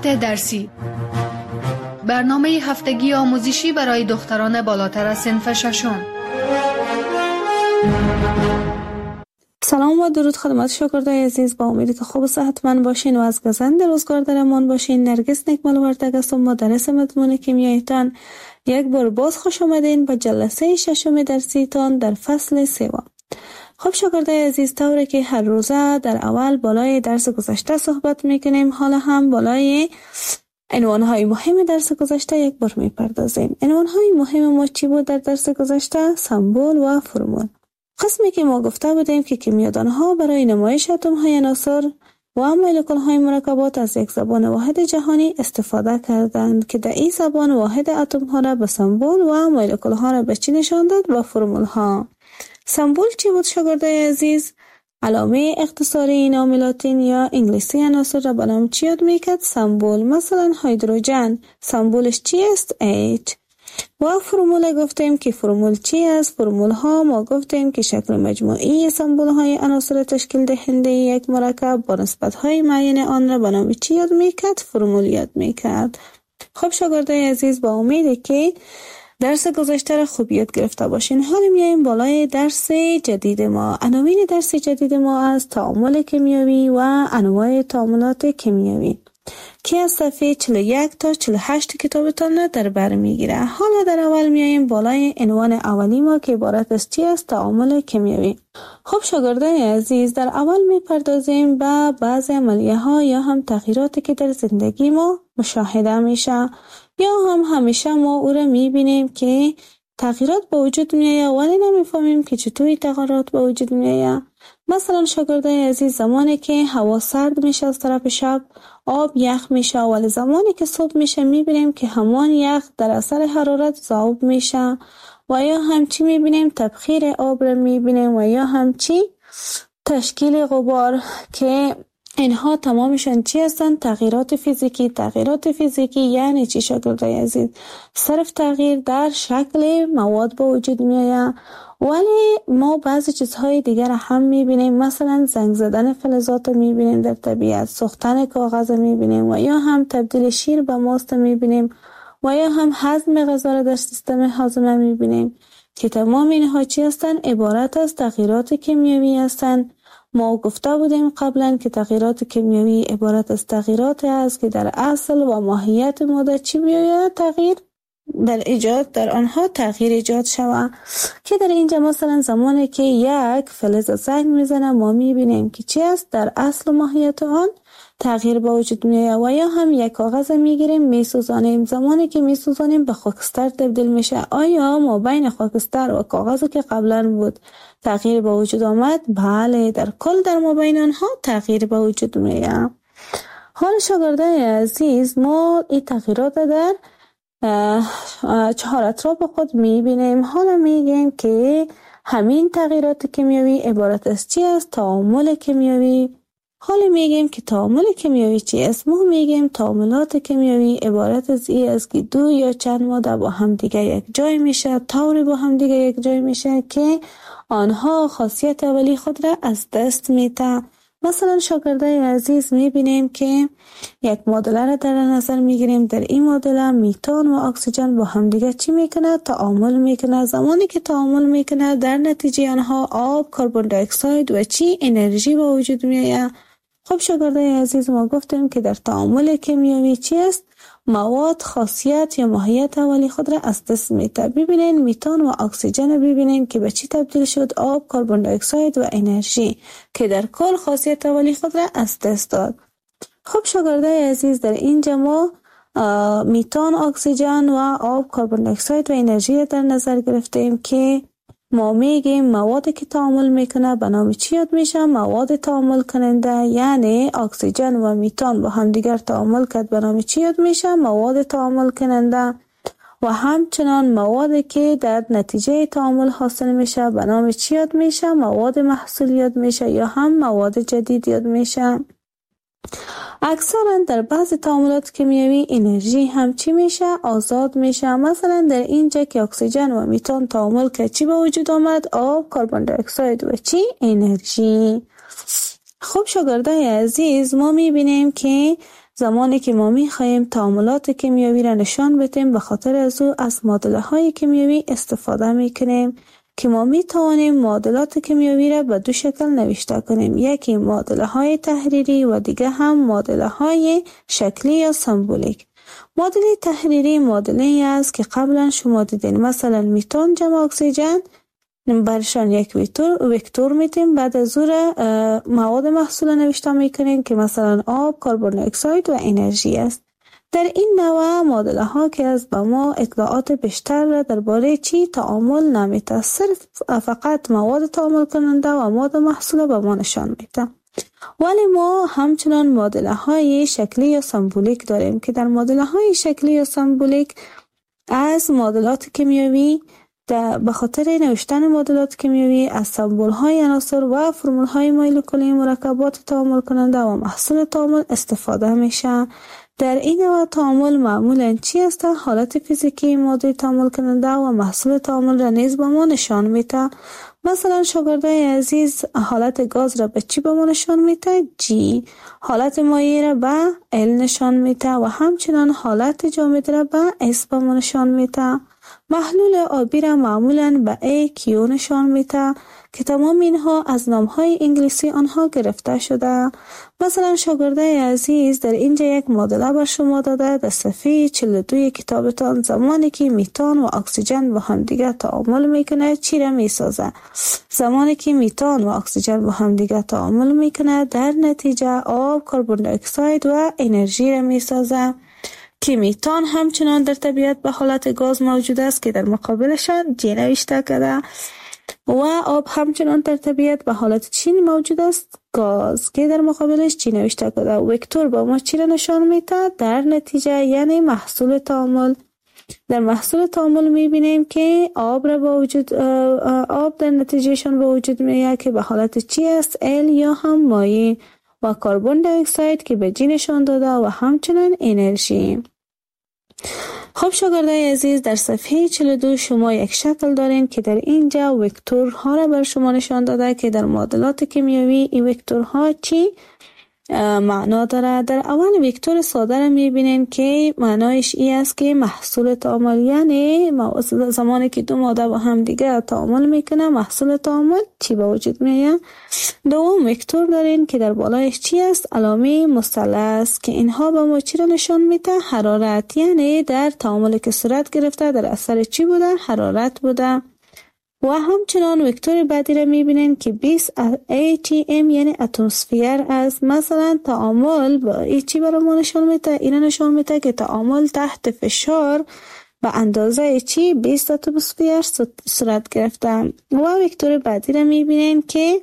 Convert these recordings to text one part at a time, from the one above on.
سطح درسی، برنامه هفتگی آموزشی برای دختران بالاتر از صنف ششم. سلام و درود خدمت شاگردای عزیز، با امیدی که خوب و صحتمند باشین و از گزند روزگار در امان باشین. نرگس نکمل وردگ هستم، مدرس مضمون کیمیایتان. یک بار باز خوش آمدین به جلسه ششم درسیتان در فصل سوم. خب شاگردای عزیز، طوری که هر روزه در اول بالای درس گذشته صحبت میکنیم، حالا هم بالای عنوانهای مهم درس گذشته یک بار میپردازیم. عنوانهای مهم ما چی بود در درس گذشته؟ سمبل و فرمول. قسمی که ما گفته بودیم که کیمیادانها برای نمایش اتم‌های عناصر و مولکول‌های مرکبات از یک زبان واحد جهانی استفاده کردند که در این زبان واحد اتم‌ها را به سمبل و مولکول‌ها را به چی نشان داد؟ به فرمول‌ها. سمبل چی بود شاگردای عزیز؟ علامه اختصاری نام لاتین یا انگلیسی عناصر را به نام چی یاد میکرد؟ سمبل. مثلا هیدروژن سمبلش چی است؟ H. و فرمول گفتیم که فرمول چی است؟ فرمول ها ما گفتیم که شکل مجموعی سمبل های عناصر تشکیل دهنده یک مرکب با نسبت های معین آن را به نام چی یاد میکرد؟ فرمول یاد میکرد. خب شاگردای عزیز، با امیده که درس گذشته را خوب یاد گرفته باشین. حالا میایم بالای درس جدید ما. عناوین درس جدید ما از تعامل کیمیایی و انواع تعاملات کیمیایی که از صفحه 41 تا 48 کتابتان در بر میگیره. حالا در اول میایم بالای عنوان اولی ما که عبارت از چی است؟ تعامل کیمیایی. خب شاگردان عزیز، در اول میپردازیم به بعضی عملیه ها یا هم تغییراتی که در زندگی ما مشاهده میشه یا هم همیشه ما او را میبینیم که تغییرات به وجود میایه ولی نمیفهمیم که چطوری تغییرات به وجود میایه. مثلا شاگردای عزیز، زمانی که هوا سرد میشه از طرف شب آب یخ میشه، ولی زمانی که صبح میشه میبینیم که همان یخ در اثر حرارت ذوب میشه و یا همچی میبینیم تبخیر آب را میبینیم و یا همچی تشکیل غبار که اینها تمامشان چی هستند؟ تغییرات فیزیکی. تغییرات فیزیکی یعنی چی شاگردای عزیز؟ صرف تغییر در شکل مواد به وجود میآید، ولی ما بعضی چیزهای دیگر هم میبینیم. مثلا زنگ زدن فلزات میبینیم در طبیعت، سوختن کاغذ میبینیم و یا هم تبدیل شیر به ماست میبینیم و یا هم هضم غذا را در سیستم هاضمه میبینیم که تمام اینها چی هستند؟ عبارت از تغییرات کیمیایی هستند. ما گفته بودیم قبلا که تغییرات کیمیایی عبارت از تغییراتی است که در اصل و ماهیت ماده چی میآید؟ تغییر در آنها تغییر ایجاد شود. که در اینجا مثلا زمانی که یک فلز زنگ میزنه ما میبینیم که چی است؟ در اصل و ماهیت آن تغییر به وجود میآید. و یا هم یک کاغذ میگیریم میسوزانیم، زمانی که میسوزانیم به خاکستر تبدیل میشه. آیا ما بین خاکستر و کاغذی که قبلا بود تغییر به وجود آمد؟ بله، در کل در ما بین آنها تغییر به وجود میآید. حال شاگردای عزیز، ما این تغییرات در 4 اطراف خود میبینیم. حالا میگیم که همین تغییرات کیمیایی عبارت از چی است؟ تعامل کیمیایی. حالا میگیم که تعامل کیمیایی چی است؟ ما میگیم تعاملات کیمیایی عبارت از این است که دو یا چند ماده با هم دیگه یک جای میشه، طوری با هم دیگه یک جای میشه که آنها خاصیت اولی خود را از دست میده. مثلا شاگردای عزیز میبینیم که یک معادله را در نظر میگیریم. در این معادله میتان و اکسیژن با هم دیگه چی میکنه؟ تعامل میکنه. زمانی که تعامل میکنه در نتیجه آنها آب، کربن دی اکساید و چی؟ انرژی به وجود میآید. خب شاگردای عزیز، ما گفتیم که در تعامل کیمیایی چی است؟ مواد خاصیت یا ماهیت اولی خود را از دست میده. ببینین میتان و اکسیژن ببینین که به چی تبدیل شد؟ آب، کربن دی اکساید و انرژی که در کل خاصیت اولی خود را از دست داد. خب شاگردای عزیز، در اینجا ما میتان، اکسیژن و آب، کربن دی اکساید و انرژی را در نظر گرفتیم که ما میگیم موادی که تعامل میکنه به نام چی یاد میشه؟ مواد تعامل کننده. یعنی اکسیژن و میتان با هم دیگر تعامل کرد به نام چی یاد میشه؟ مواد تعامل کننده. و همچنان موادی که در نتیجه تعامل حاصل میشه به نام چی یاد میشه؟ مواد محصول یاد میشه یا هم مواد جدید یاد میشه. اکثرا در بعض تعاملات کیمیایی انرژی هم چی میشه؟ آزاد میشه. مثلا در اینجا که اکسیژن و میتان تعامل که چی به وجود آمد؟ آب، کربن دی اکساید و چی؟ انرژی. خب شاگردای عزیز، ما میبینیم که زمانی که ما می‌خواهیم تعاملات کیمیایی را نشان بدیم، به خاطر از معادله‌های کیمیایی استفاده می‌کنیم که ما می‌توانیم معادلات کیمیایی را به دو شکل نوشته کنیم، یکی معادله‌های تحریری و دیگه هم معادله‌های شکلی یا سمبولیک. معادله تحریری معادله‌ای است که قبلا شما دیدین، مثلا میتون جمع اکسیژن برشان یک وکتور میتیم، بعد از مواد محصول نوشته میکنیم که مثلا آب، کربن دی اکساید و انرژی است. در این نوع معادله ها که از به ما اطلاعات بیشتر را درباره چی تعامل نمیده، صرف فقط مواد تعامل کننده و مواد محصول به ما نشان میده. ولی ما همچنان معادله های شکلی یا سمبولیک داریم که در معادله های شکلی یا سمبولیک از معادلات کیمیایی به خاطر نوشتن معادلات کیمیایی از سمبول های عناصر و فرمول های مولکولی مرکبات تعامل کننده و محصول تعامل استفاده میشه. در این نوع تعامل معمولاً چی است؟ حالت فیزیکی ماده تعامل کننده و محصول تعامل را نیز به ما نشان میده. مثلا شاگردای عزیز حالت گاز را به چی به ما نشان میده؟ G. حالت مایع را به L نشان میده و همچنان حالت جامد را به S به ما نشان میده. محلول آبی را معمولاً به AQ نشان میده که تمام اینها از نامهای انگلیسی آنها گرفته شده. مثلا شاگردای عزیز در اینجا یک معادله بر شما داده در صفحه 42 کتابتان، زمانی که میتان و اکسیژن با هم دیگه تعامل میکنه چی را میسازه؟ زمانی که میتان و اکسیژن با هم دیگه تعامل میکنه در نتیجه آب، کربن دی اکساید و انرژی را میسازه که میتان همچنان در طبیعت به حالت گاز موجود است که در مقابلشان G نوشته کرده و آب همچنان در طبیعت به حالت چی موجود است؟ گاز که در مقابلش چی نوشته کرده. وکتور با ما چی را نشان میده؟ در نتیجه یعنی محصول تعامل. در محصول تعامل میبینیم که آب در نتیجهشان به وجود میاد که به حالت چی است؟ L یا هم مایع، و کربن دی اکساید که به G نشان داده و همچنان انرژی. خب شاگردای عزیز در صفحه 42 شما یک شکل دارین که در اینجا وکتورها را بر شما نشان داده که در معادلات کیمیایی این وکتورها چی معنا داره. در اول وکتور ساده را میبینین که معنایش ای است که محصول تعامل، یعنی زمانی که دو ماده با هم دیگه تعامل میکنه محصول تعامل چی به وجود میاد. دوم وکتور دارین که در بالایش چی است؟ علامه مثلث که اینها به ما چی را نشان میده؟ حرارت، یعنی در تعاملی که صورت گرفته در اثر چی بوده؟ حرارت بوده. و همچنان وکتور بعدی را میبینین که 20 ATM یعنی اتمسفر است. مثلا تعامل با ای چی برای ما نشان میده؟ این نشان میده که تعامل تحت فشار به اندازه چی 20 اتمسفر صورت گرفته. و وکتور بعدی را میبینین که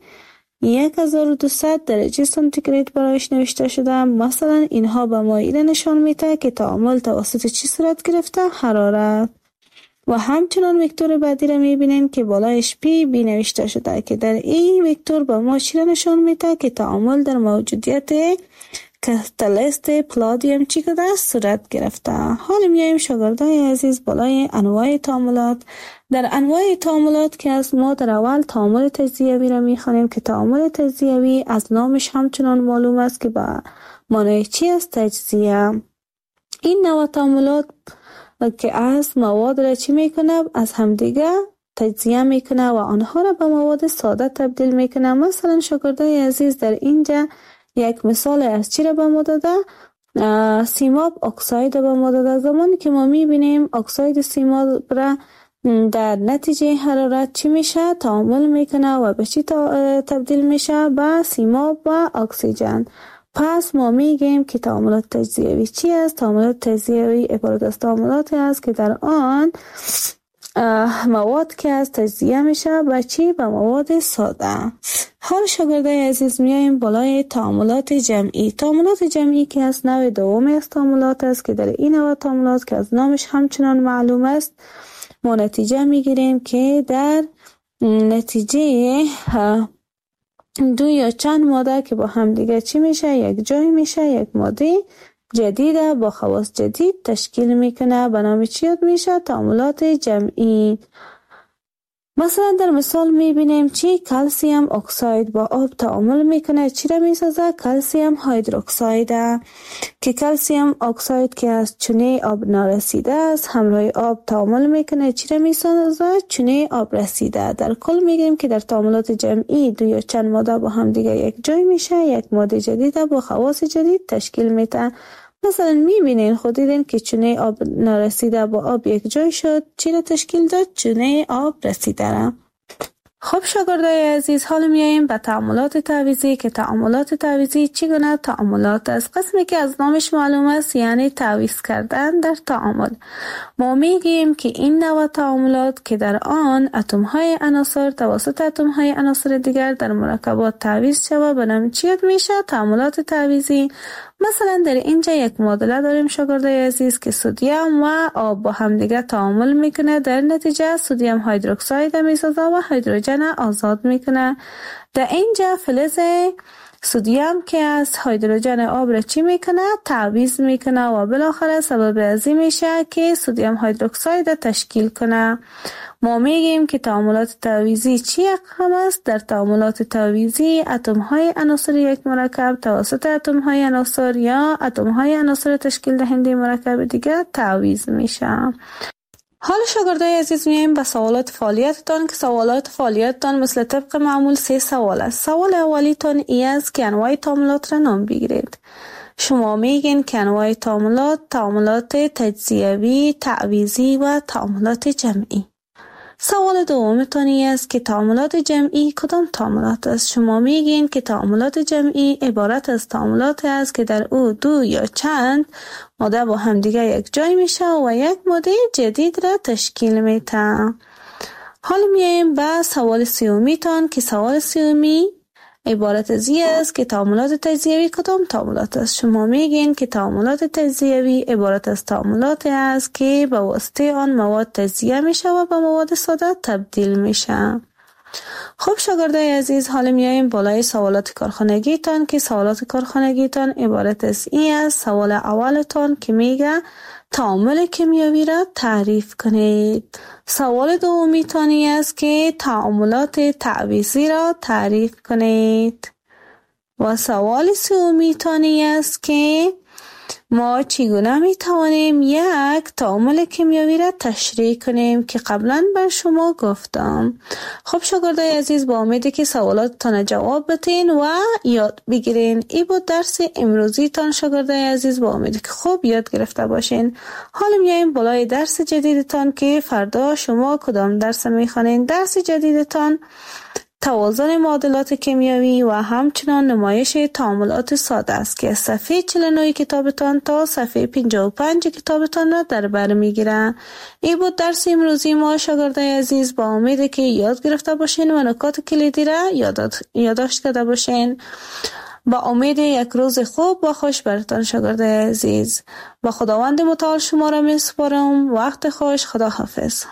1200 درجه سانتیگراد برایش نوشته شده. مثلا اینها به ما این نشان میده که تعامل توسط چی صورت گرفته؟ حرارت. و همچنان وکتور بعدی را میبینین که بالایش پی بی نوشته شده که در این وکتور به ما چی را نشان میده که تعامل در موجودیت کاتالیست پلادیم چی کده صورت گرفته. حالا میایم شاگردای عزیز بالای انواع تعاملات. در انواع تعاملات که از ما در اول تعامل تجزیوی را میخوانیم که تعامل تجزیوی از نامش همچنان معلوم است که به معنای چی است؟ تجزیه. این نوع تعاملات که از مواد را چی میکنه؟ از همدیگه تجزیه میکنه و آنها را به مواد ساده تبدیل میکنه. مثلا شاگردای عزیز در اینجا یک مثال از چی را به ما داده؟ سیماب اکساید به ما داده. زمانی که ما میبینیم اکساید سیماب را در نتیجه حرارت چی میشه؟ تعامل میکنه و به چی تبدیل میشه؟ به سیماب و اکسیژن. پس ما میگیم که تعاملات تجزیوی چی است؟ تعاملات تجزیوی عبارت از تعاملاتی است که در آن مواد که از تجزیه میشه به چی؟ به مواد ساده. حال شاگردای عزیز میایم بالای تعاملات جمعی. تعاملات جمعی که از نوع دومی از تعاملات است که در این نوع تعاملات که از نامش همچنان معلوم است ما نتیجه میگیریم که در نتیجه دو یا چند ماده که با هم دیگه چی میشه؟ یک جای میشه، یک ماده جدیده با خواص جدید تشکیل میکنه. به نام چی یاد میشه؟ تعاملات جمعی. مثلا در مثال میبینیم چی کلسیم اکساید با آب تعامل میکنه، چی را میسازه؟ کلسیم هیدروکساید که کلسیم اکساید که از چونه آب نارسیده است همراه آب تعامل میکنه، چی را میسازه؟ چونه آب رسیده. در کل میگیم که در تعاملات جمعی دو یا چند ماده با هم دیگه یک جای میشه، یک ماده جدید با خواص جدید تشکیل میده. مثلا میبینین خود دیدین که چونه آب نارسیده با آب یک جای شد، چی را تشکیل داد؟ چونه آب رسیده را. خب شاگردای عزیز، حالا میاییم به تعاملات تعویضی که تعاملات تعویضی چگونه تعاملات است. قسمی که از نامش معلوم است یعنی تعویض کردن در تعامل. ما میگیم که این نوع تعاملات که در آن اتم های عناصر توسط اتم های عناصر دیگر در مرکبات تعویض شود به نام چی میشه؟ تعاملات تعویضی. مثلا در اینجا یک معادله داریم شاگردای عزیز که سدیم و آب با هم دیگه تعامل میکنه، در نتیجه سدیم هیدروکساید میسازه و هیدروژن آزاد میکنه. در اینجا فلز سدیم که از هیدروژن آب را چی میکنه؟ تعویض میکنه و بالاخره سبب ازی میشه که سدیم هیدروکساید تشکیل کنه. ما میگیم که تعاملات تعویضی چی اقسام است؟ در تعاملات تعویضی اتم های عناصر یک مرکب توسط اتم های عناصر یا اتم های عناصر تشکیل دهنده مرکب دیگر تعویض میشه. حالا شاگردای عزیز میایم به سوالات فعالیتتان که سوالات فعالیتتان مثل طبق معمول 3 سوال است. سوال اولیتان ای است که انواع تعاملات را نام بگیرید. شما میگین که انواع تعاملات تجزیوی، تعویضی و تعاملات جمعی. سوال دومتان است که تعاملات جمعی کدام تعاملات است؟ شما میگین که تعاملات جمعی عبارت از تعاملات است که در او دو یا چند ماده با هم دیگه یک جای میشه و یک ماده جدید را تشکیل میده. حالا میایم به سوال سومیتان که سوال سومی عبارت از این است که تعاملات تجزیوی کدام تعاملات است؟ شما میگین که تعاملات تجزیوی عبارت از تعاملات است که به واسطه آن مواد تجزیه میشه و به مواد ساده تبدیل میشه. خب شاگردای عزیز، حالا میایم بالای سوالات کارخانگیتان که سوالات کارخانگیتان عبارت از این است. سوال اولتان که میگه تعامل کیمیایی را تعریف کنید. سوال دومیتانی است که تعاملات تعویضی را تعریف کنید. و سوال سومیتانی است که ما چگونه می توانیم یک تعامل کیمیایی را تشریح کنیم که قبلا بر شما گفتم. خب شاگردای عزیز، با امیدی که سوالاتتان جواب بتین و یاد بگیرین. ای بود درس امروزی تان شاگردای عزیز، با امیدی که خوب یاد گرفته باشین. حالا میایم بالای درس جدیدتان که فردا شما کدام درس میخوانین. درس جدیدتان توازن معادلات کیمیایی و همچنان نمایش تعاملات ساده است که صفحه 49 کتابتان تا صفحه 55 کتابتان را در بر میگیره. این بود درس امروزی ما شاگردای عزیز، با امیده که یاد گرفته باشین و نکات کلیدی را یادداشت کرده باشین. با امید یک روز خوب و خوش برتان شاگردای عزیز. با خداوند متعال شما را میسپارم. وقت خوش. خدا حافظ.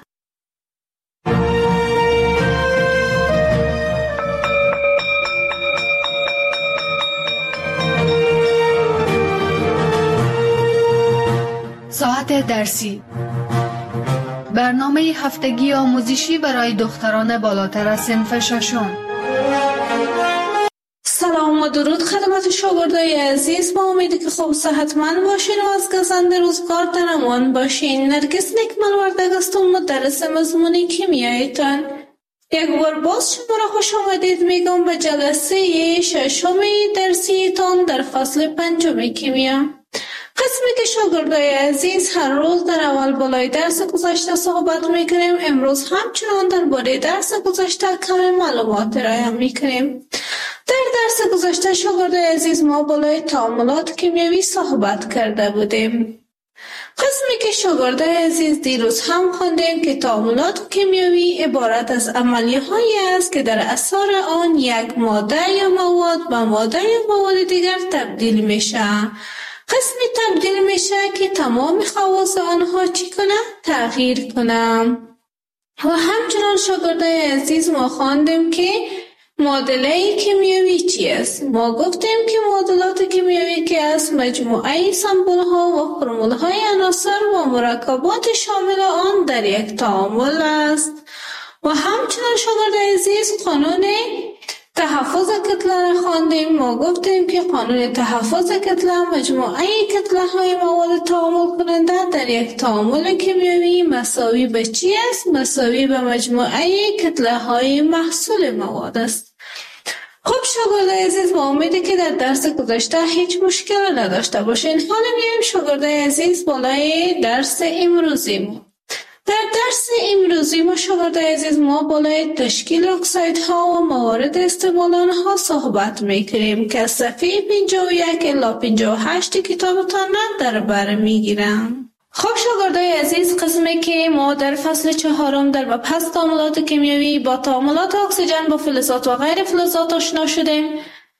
ساعت درسی، برنامه هفتگی آموزشی برای دختران بالاتر از صنف ششم. سلام و درود خدمت شاگردای عزیز، با امیدی که خوب صحتمند باشین و از گزند روزگار در امان باشین. نرگس نکمل وردگ هستم، مدرس مضمون کیمیایتان. یک بار باز شما را خوش آمدید میگم به جلسه ششم درسیتان در فصل 5 کیمیا. قسمی که شاگردای عزیز هر روز در اول بالای درس گذشته صحبت میکنیم، امروز همچنان درباره درس گذشته کمی معلومات ارائه میکنیم. در درس گذشته شاگردای عزیز ما بالای تعاملات کیمیایی صحبت کرده بودیم. قسمی که شاگردای عزیز دیروز هم خواندیم که تعاملات کیمیایی عبارت از عملیه‌هایی است که در اثر آن یک ماده یا مواد به ماده یا مواد دیگر تبدیل میشه. قسمی تبدیل میشه که تمام خواص آنها چی کنه؟ تغییر کنه. و همچنان شاگردای عزیز ما خواندیم که معادله کیمیایی چی است؟ ما گفتیم که معادلات کیمیایی که است مجموعه سمبل ها و فرمول های عناصر و مرکبات شامل آن در یک تعامل است. و همچنان شاگرد عزیز قانون تحفظ کتله را خواندیم. ما گفتیم که قانون تحفظ کتله مجموعه کتله های مواد تعامل کننده در یک تعامل کیمیایی مساوی به چی است؟ مساوی به مجموعه کتله های محصول مواد است. خب شاگرد عزیز، با امیدی که در درس گذشته هیچ مشکل نداشته باشین. حالا میایم شاگرد عزیز بالای درس امروزی ما. در درس امروزی ما شاگرد عزیز ما بالای تشکیل اکسایدها و موارد استعمال آنها صحبت میکنیم که از صفحه 51 الی 58 کتابتان در بر میگیرم. خب شاگرد عزیز، قسمی که ما در فصل 4 در مبحث تعاملات کیمیایی با تعاملات اکسیژن با فلزات و غیر فلزات آشنا شدیم.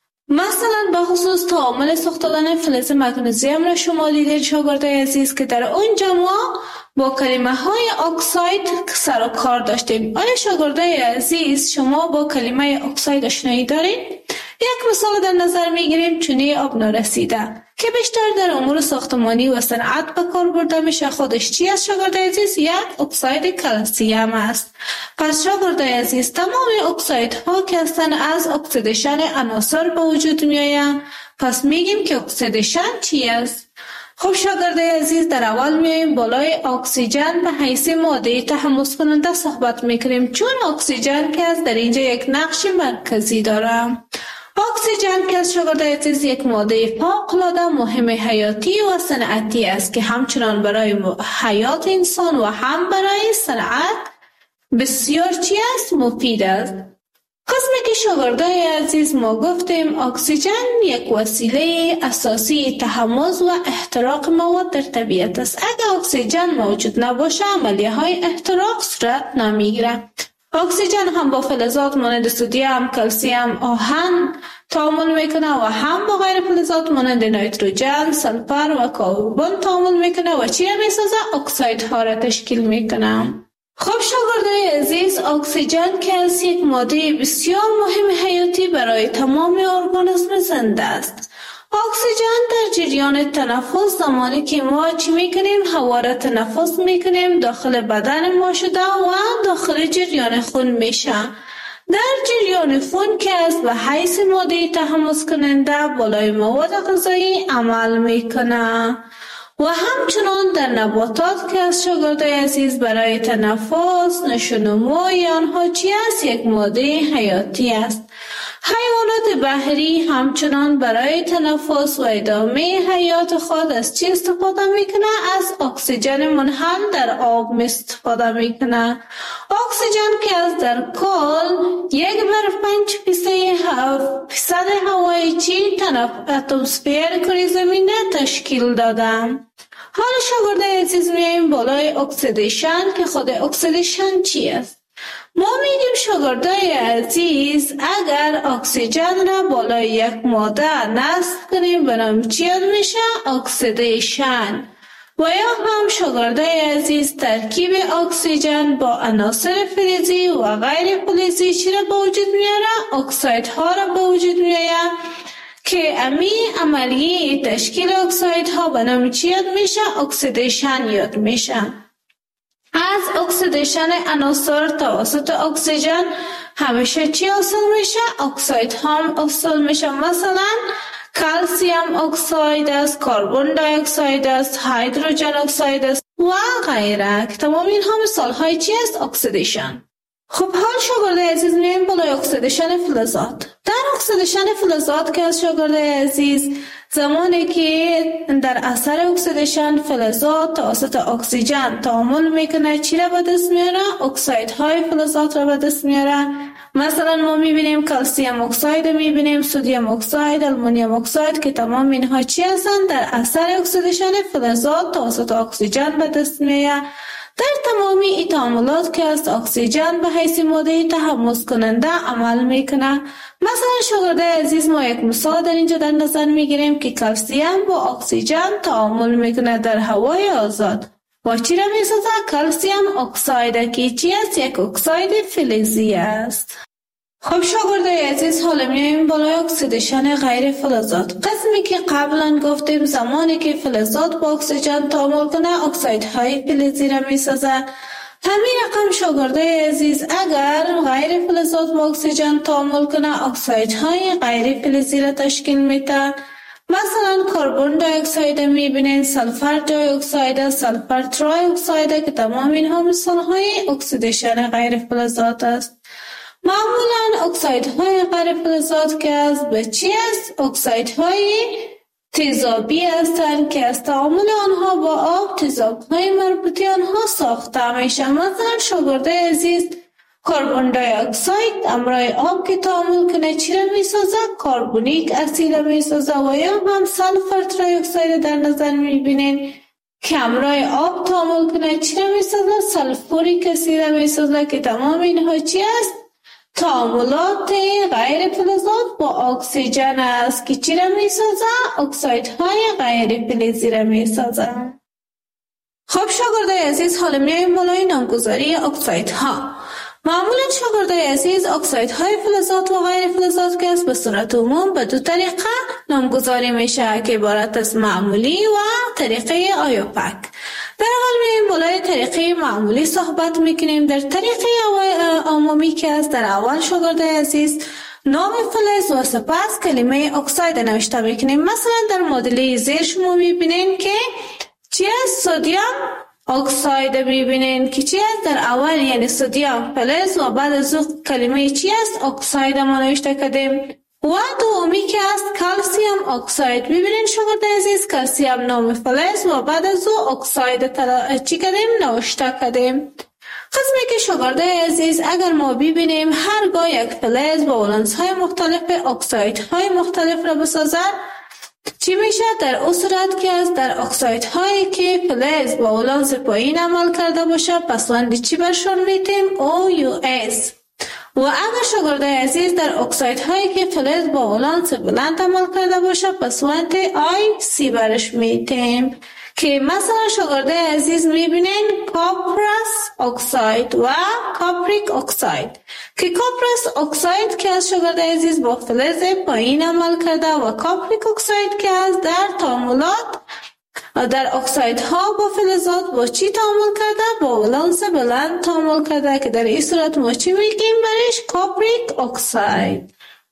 مثلا به خصوص تعامل سوختن فلز مگنیزیم را شما دیدید شاگرد عزیز که در اونجا ما با کلمه های اکساید سر و کار داشتیم. آیا شاگرد عزیز شما با کلمه اکساید آشنایی دارید؟ یک مثال در نظر میگیریم، چونه آب نارسیده که بیشتر در امور ساختمانی و صنعت به کار برده میشه. خودش چی است شاگرد عزیز؟ یک اکساید کلسیم است. پس شاگرد عزیز تمام اکسایدها که هستند از اکسیدیشن عناصر به وجود میآیند. پس میگیم که اکسیدیشن چی است؟ خب شاگرد عزیز، در اول میایم بالای اکسیژن به حیث ماده تحمض کننده صحبت میکنیم، چون اکسیژن که از در اینجا یک نقش مرکزی داره. اکسیژن که از شاگرد عزیز یک ماده فوق‌العاده مهم حیاتی و صنعتی است که همچنان برای حیات انسان و هم برای صنعت بسیار چی است؟ مفید است. قسمی که شاگرد عزیز ما گفتیم اکسیژن یک وسیله اساسی تحمض و احتراق مواد در طبیعت است. اگر اکسیژن موجود نباشه عملیه های احتراق صورت نمیگیره. اکسیژن هم با فلزات مانند سدیم، کلسیم، آهن تعامل میکنه و هم با غیر فلزات مانند نیتروژن، سلفر و کربن تعامل میکنه و چی میسازه؟ اکسایدها را تشکیل میکنه. خب شاگرد عزیز، اکسیژن که از یک ماده بسیار مهم حیاتی برای تمام ارگانیسم زنده است. اکسیژن در جریان تنفس، زمانی که ما چی میکنیم؟ هوا را تنفس میکنیم، داخل بدن ما شده و داخل جریان خون میشه. در جریان خون که از به حیث ماده تحمض کننده بالای مواد غذایی عمل میکنه و همچنان در نباتات که از شاگرد عزیز برای تنفس، نشونموی آنها چی است؟ یک ماده حیاتی است. حیوانات بحری همچنان برای تنفس و ادامه حیات خود از چی استفاده میکنه؟ از اکسیژن منحل در آب استفاده میکنه. اکسیژن که از در کل 1/5% هوای چی اتمسفر کره زمینه تشکیل داده. حالا شاگرد عزیز میایم بالای اکسیدیشن که خود اکسیدیشن چی است؟ ما میگیم شاگرد عزیز اگر اکسیژن را بالای یک ماده نصب کنیم به نام چی میشه؟ اکسیدیشن. و یا هم شاگرد عزیز ترکیب اکسیژن با عناصر فلزی و غیر فلزی چی را به وجود میاره؟ اکسایدها را به وجود میاره که امی عملیه تشکیل اکسایدها به نام چی یاد میشه؟ اکسیدیشن یاد میشه. از اکسیدیشن عناصر توسط اکسیژن همیشه چی حاصل میشه؟ اکساید هم حاصل میشه. مثلا کلسیم اکساید است، کربن دی اکساید است، هیدروژن اکساید است و غیره. تمام اینها مثال های چی است؟ اکسیدیشن. خب حال شاگرد عزیز میایم بالای اکسیدیشن فلزات. در اکسیدیشن فلزات که از شاگرد عزیز زمانی که در اثر اکسیدیشن فلزات توسط اکسیژن تعامل میکنه چی را به دست میاره؟ اکسایدهای فلزات را به دست میاره. مثلا ما میبینیم کلسیم اکساید، میبینیم سدیم اکساید، آلومینیوم اکساید که تمام اینها چی هستند؟ در اثر اکسیدیشن فلزات توسط اکسیژن به دست میاره. در تمامی این تعاملات که از اکسیژن به حیث ماده تحمض کننده عمل میکنه. مثلا شاگرد عزیز ما یک مثال در اینجا در نظر میگیریم که کلسیم با اکسیژن تعامل میکنه در هوای آزاد و چی را میسازه؟ کلسیم اکساید که چی است؟ یک اکساید فلزی است. خب شاگرد عزیز حالا میایم بالای اکسیدیشن غیر فلزات. قسمی که قبلا گفتیم زمانی که فلزات با اکسیژن تعامل کنه اکسایدهای فلزی را میسازه. همین رقم شاگردای عزیز اگر غیر فلزات با اکسیژن تعامل کنه اکسایدهای غیر فلزی را تشکیل میده. مثلا کربن دی اکساید میبینین، سلفر دی اکساید، سلفر تری اکساید که تمام اینها مثالهای اکسیدیشن غیر فلزات است. معمولا اکسایدهای غیر فلزات که از به چی است؟ اکسایدهای تیزابی هستند که از تعامل آنها با آب تیزابهای مربوطی آنها ساخته میشه. مثلا شاگردای عزیز کربن دی اکساید همراه آب که تعامل کنه چی را میسازه؟ کربونیک اسید را میسازه. و یا هم سلفر تری اکساید در نظر میبینین که همراه آب تعامل کنه چی را میسازه؟ سلفوریک اسید را میسازه که تمام اینها چی است؟ تعاملات غیر فلزات با اکسیژن است که چی را میسازه؟ اکسایدهای غیر فلزی را میسازه. خب شاگردای عزیز حالا میایم بالای نامگذاری اکسایدها. معمولا شاگردای عزیز اکسایدهای فلزات و غیر فلزات که است به صورت عموم به دو طریقه نامگذاری میشه که عبارت از معمولی و طریقه آیوپک. در اول میایم بالای طریقه معمولی صحبت میکنیم. در طریقه عمومی که است در اول شاگردای عزیز نام فلز و سپس کلمه اکساید نوشته میکنیم. مثلا در مدل زیر شما میبینین که چی است؟ سدیم اکساید میبینین که چی است؟ در اول یعنی سدیم فلز و بعد از او کلمه چی است؟ اکساید ما نوشته کردیم. و دومی که است کلسیم اکساید. ببینین شاگردای عزیز کلسیم نام فلز و بعد از او اکساید چی کردیم؟ نوشته کردیم. قسمی که شاگردای عزیز اگر ما ببینیم هرگاه یک فلز با ولانس های مختلف اکسایدهای مختلف را بسازد چی میشه؟ در اون صورت که است در اکسایدهایی که فلز با ولانس پایین عمل کرده باشه پس وند چی برشون میتیم؟ OUS. و اگر شاگردای عزیز در اکسایدهایی که فلز با ولانس بلند عمل کرده باشه پس وند IC برش میتیم که مثلا شاگردای عزیز میبینین کپرس اکساید و کاپریک اکساید که کپرس اکساید که از شاگردای عزیز با فلز پایین عمل کرده و کاپریک اکساید که از در تعاملات در اکسایدها با فلزات با چی تعامل کرده؟ با ولانس بلند تعامل کرده که در این صورت ما چی میگیم برش؟ کاپریک اکساید.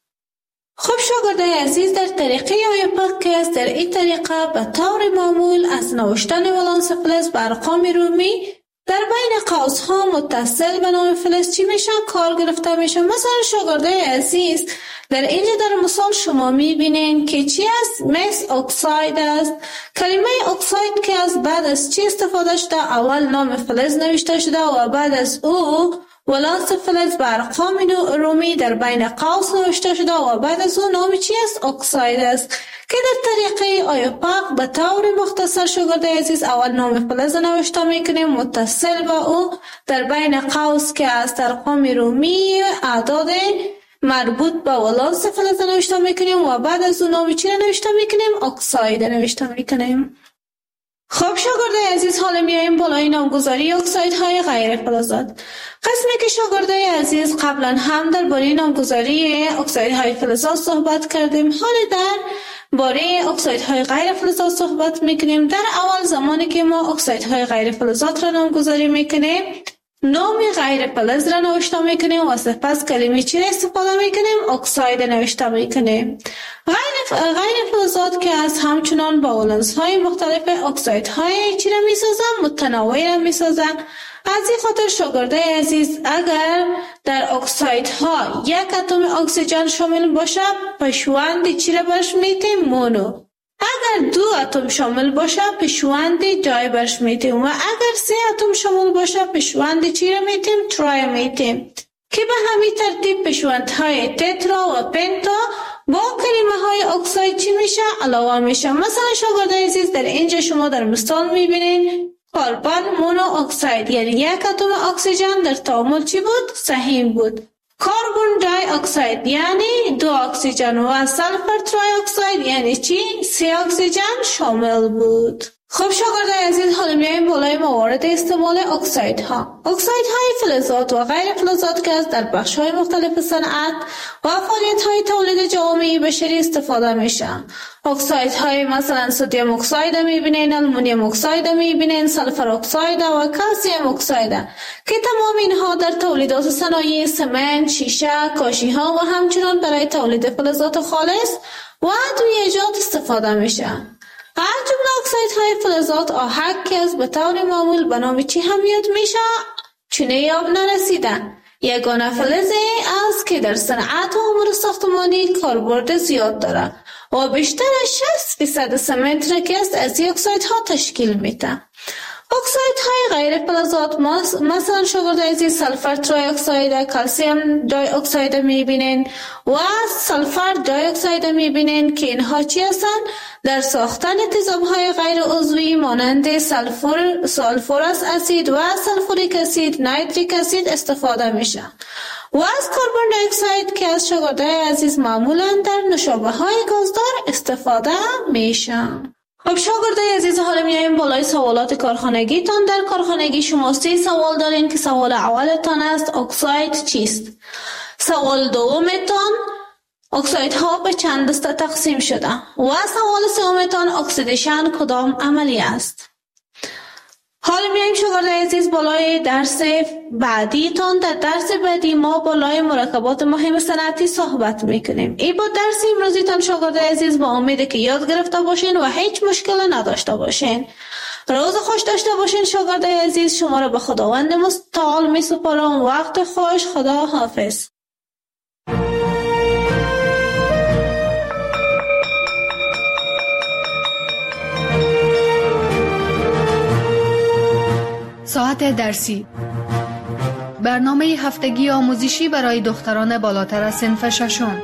خب شاگردای عزیز در طریقه آیوپک که است در این طریقه به طور معمول از نوشتن ولانس فلز به ارقام رومی در بین قوس‌ها متصل به نام فلز چی میشه؟ کار گرفته میشه. مثلا شاگردای عزیز در اینجا در مثال شما میبینین که چی است؟ مس اکساید است. کلمه اکساید که از بعد از چی استفاده شده؟ اول نام فلز نوشته شده و بعد از او ولانس فلز به ارقام رومی در بین قوس نوشته شده و بعد از اون نام چی است؟ اکساید است که در طریقه آیوپک به طور مختصر شاگردای عزیز اول نام فلز نوشته میکنیم متصل به او در بین قوس که از ارقام رومی اعداد مربوط به ولانس فلز نوشته میکنیم و بعد از اون نام چی نوشته میکنیم؟ اکساید نوشته میکنیم. خب شاگردای عزیز حالا میایم بالای نامگذاری اکسایدهای غیر فلزات. قسمی که شاگردای عزیز قبلا هم درباره نامگذاری اکسایدهای فلزات صحبت کردیم، حالا در باره اکسایدهای غیر فلزات صحبت میکنیم. در اول زمانی که ما اکسایدهای غیر فلزات را نامگذاری میکنیم نام غیر فلز را نوشته میکنیم و سپس کلمه چی را استفاده میکنیم؟ اکساید نوشته میکنیم. غیر فلزات که از همچنان با ولانس های مختلف اکسایدهای چی را میسازن؟ متنوع را میسازن. از این خاطر شاگردای عزیز اگر در اکسایدها یک اتم اکسیژن شامل باشه پیشوند چی را برش میتیم؟ مونو. اگر دو اتم شامل باشه پیشوند دای برش میتیم و اگر سه اتم شامل باشه پیشوند چی را میتیم؟ ترای میتیم که به همین ترتیب پیشوندهای تترا و پنتا با کلمه های اکساید چی میشه؟ علاوه میشه. مثلا شاگردای عزیز در اینجا شما در مثال میبینین کربن مونو اکساید یعنی یک اتم اکسیژن در تعامل چی بود؟ سهیم بود. کربن دی اکساید یعنی دو اکسیژن و سلفر تری اکساید یعنی چی؟ سه اکسیژن شامل بود. خب شاگردان عزیز، حالا میایم بالای موارد استعمال اکسایدها. اکسایدهای فلزات و غیر فلزات که از در بخش‌های مختلف صنعت و فعالیت‌های تولید جوامع بشری استفاده میشن. اکسایدهای مثلا سدیم اکساید میبینین، آلومینیوم اکساید میبینین، سلفر اکساید و کلسیم اکساید که تمام اینها در تولیدات صنایع سمنت، شیشه، کاشی‌ها و همچنین برای تولید فلزات خالص و ادویه‌جات استفاده میشن. از جمله اکسایدهای فلزات آهک که از به طور معمول به نام چی هم یاد میشه چونه یاب نرسیدن. یگانه فلزی است که در صنعت و امور ساختمانی کاربرد زیاد داره و بیشتر از 60% سمنت را که از این اکسایدها تشکیل میده. اکسایدهای غیر فلزات مثلا شاگرد عزیز سلفر تری اکساید، کلسیم دی اکساید میبینین و سلفر دی اکساید میبینین که اینها چی هستن؟ در ساختن تیزابهای غیر عضوی مانند سلفورس اسید و سلفوریک اسید، نایتریک اسید استفاده میشن و از کربن دی اکساید که از شاگردای عزیز معمولا در نوشابه‌های گازدار استفاده میشن. خب شاگردای عزیز، حالا میایم بالای سوالات کارخانگیتان. در کارخانگی شما 3 سوال دارین که سوال اولتان است اکساید چیست؟ سوال دومتان اکسایدها به چند دسته تقسیم شده و سوال سومتان اکسیدیشن کدام عملی است؟ حالا میایم شاگردای عزیز بالای درس بعدیتان. در درس بعدی ما بالای مرکبات مهم صنعتی صحبت میکنیم. این با درس امروزیتان شاگردای عزیز با امیده که یاد گرفته باشین و هیچ مشکل نداشته باشین. روز خوش داشته باشین شاگردای عزیز. شما را به خداوند متعال میسپارم. وقت خوش. خدا حافظ. ساعت درسی، برنامه هفتگی آموزشی برای دختران بالاتر از صنف ششم.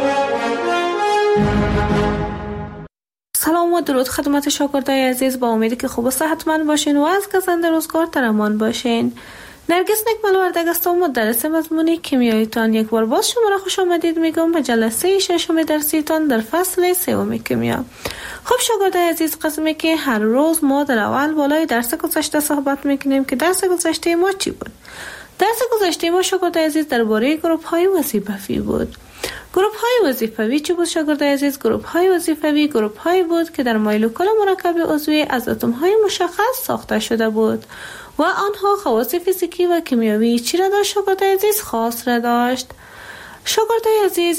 سلام و درود خدمت شاگردای عزیز. با امیدی که خوب و صحتمند باشین و از گزنده روزگار در امان باشین. نرگس نکمل وردگ هستم، مدرس مضمون کیمیاییتان. یک بار باز شما را خوش آمدید میگم به جلسه ششم درسیتان در فصل 3 کیمیا. خب شاگردای عزیز، قسمی که هر روز ما در اول بالای درس گذشته صحبت میکنیم که درس گذشته ما چی بود؟ درس گذشته ما شاگردای عزیز درباره گروپ های وظیفوی بود. گروپ های وظیفوی چی بود شاگردای عزیز؟ گروپ های وظیفوی گروپ هایی بود که در مولکول مرکب عضوی از اتم های مشخص ساخته شده بود و آنها خواص فیزیکی و کیمیایی چی را داشت شاگردای عزیز؟ خاص را داشت. شاگردای عزیز،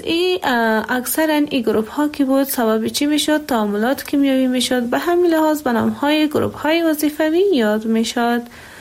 اکثرا این گروپ ها که بود سبب چی میشد؟ تعاملات کیمیایی میشد. به همین لحاظ به نام های گروپ های وظیفوی یاد میشد.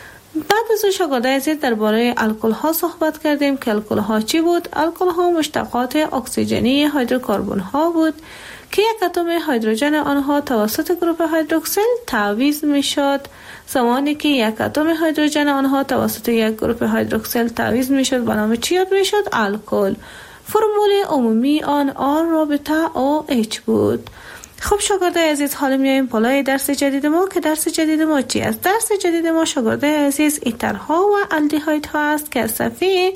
بعد از شاگردای عزیز درباره الکل ها صحبت کردیم که الکل ها چی بود؟ الکل ها مشتقات اکسیژنی هیدروکربن ها بود که یک اتم هیدروژن آنها توسط گروپ هیدروکسیل تعویض میشد. زمانی که یک اتم هیدروژن آنها توسط یک گروپ هیدروکسیل تعویض میشد به نام چی یاد میشد؟ الکل. فرمول عمومی آن آر رابطه OH بود. خب شاگردای عزیز، حالا میایم بالای درس جدید ما که درس جدید ما چی است؟ درس جدید ما شاگردای عزیز ایترها و الدیهایدها است که از صفحه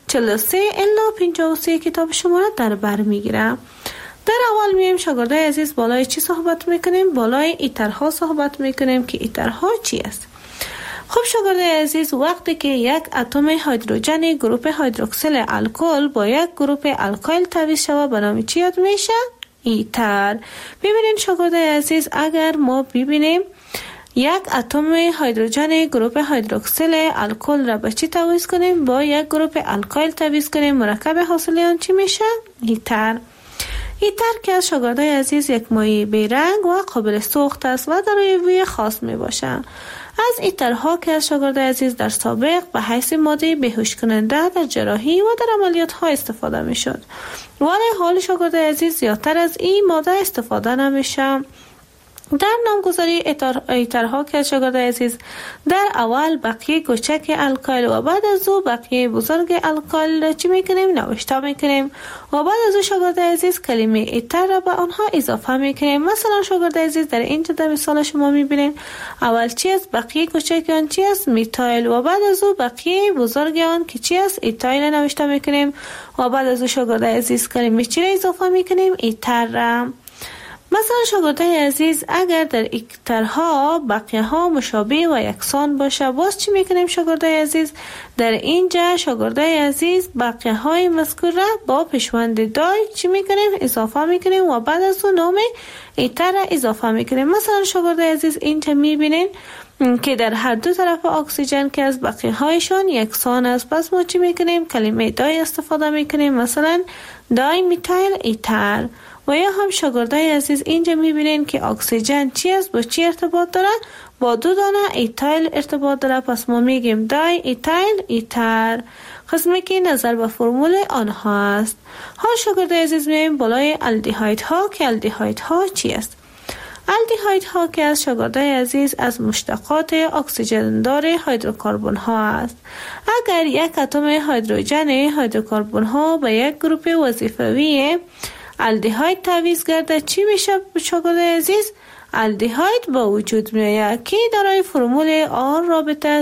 43 الی 53 کتاب شما را در بر میگیرم. در اول میایم شاگردای عزیز بالای چی صحبت میکنیم؟ بالای ایترها صحبت میکنیم که ایترها چی است؟ خب شاگردای عزیز، وقتی که یک اتم هیدروژن گروپ هیدروکسیل الکل با یک گروپ الکایل تعویض شود به نام چی یاد میشه؟ ایتر. ببینید شاگردای عزیز، اگر ما ببینیم یک اتم هیدروژن گروپ هیدروکسیل الکل را به چی تعویض کنیم؟ با یک گروپ الکایل تعویض کنیم، مرکب حاصل آن چی میشه؟ ایتر. ایتر که از شاگردای عزیز یک مایع بیرنگ و قابل سوخت است و دارای بوی خاص می باشند. از ایترها که از شاگردای عزیز در سابق به حیث ماده بیهوش کننده در جراحی و در عملیات ها استفاده می شد، ولی حال شاگردای عزیز زیادتر از این ماده استفاده نمیشه. در نامگذاری ایترها که از شاگردای عزیز در اول بقیه کوچک الکایل و بعد از او بقیه بزرگ الکایل را چی میکنیم؟ نوشته میکنیم و بعد از او شاگردای عزیز کلمه ایتر را به آنها اضافه میکنیم. مثلا شاگردای عزیز در اینجا در مثال شما میبینیم اول چی است؟ بقیه کوچک آن چی است؟ میتایل و بعد از او بقیه بزرگ آن که چی است؟ ایتایل نوشته میکنیم و بعد از او شاگردای عزیز کلمه چی را اضافه میکنیم؟ ایتر را. مثلا شاگردای عزیز اگر در اکترها بقیه ها مشابه و یکسان باشه، باز چی میکنیم شاگردای عزیز؟ در اینجا شاگردای عزیز بقیه های مذکور را با پیشوند دای چی میکنیم؟ اضافه میکنیم و بعد از اون نام ایتر را اضافه میکنیم. مثلا شاگردای عزیز اینجا میبینین که در هر دو طرف اکسیژن که از بقیه هایشان یکسان است، پس ما چی میکنیم؟ کلمه دای استفاده میکنیم، مثلا دای میتایل ایتر. و یا هم شاگردای عزیز اینجا میبینین که اکسیژن چی است؟ با چی ارتباط داره؟ با دو دانه ایتایل ارتباط داره، پس ما میگیم دای ایتایل ایتر، قسمی که نظر به فرمول آنها است. حال شاگردای عزیز میایم بالای الدیهاید ها که الدیهاید ها چی است؟ الدیهاید ها که از شاگردای عزیز از مشتقات اکسیژن دار هیدروکربن ها است. اگر یک اتم هیدروژن هیدروکربن ها به یک گروپ وظیفوی الدیهاید تعویض گرده چی میشه شاگردای عزیز؟ الدیهاید با وجود میآید که دارای فرمول آر رابطه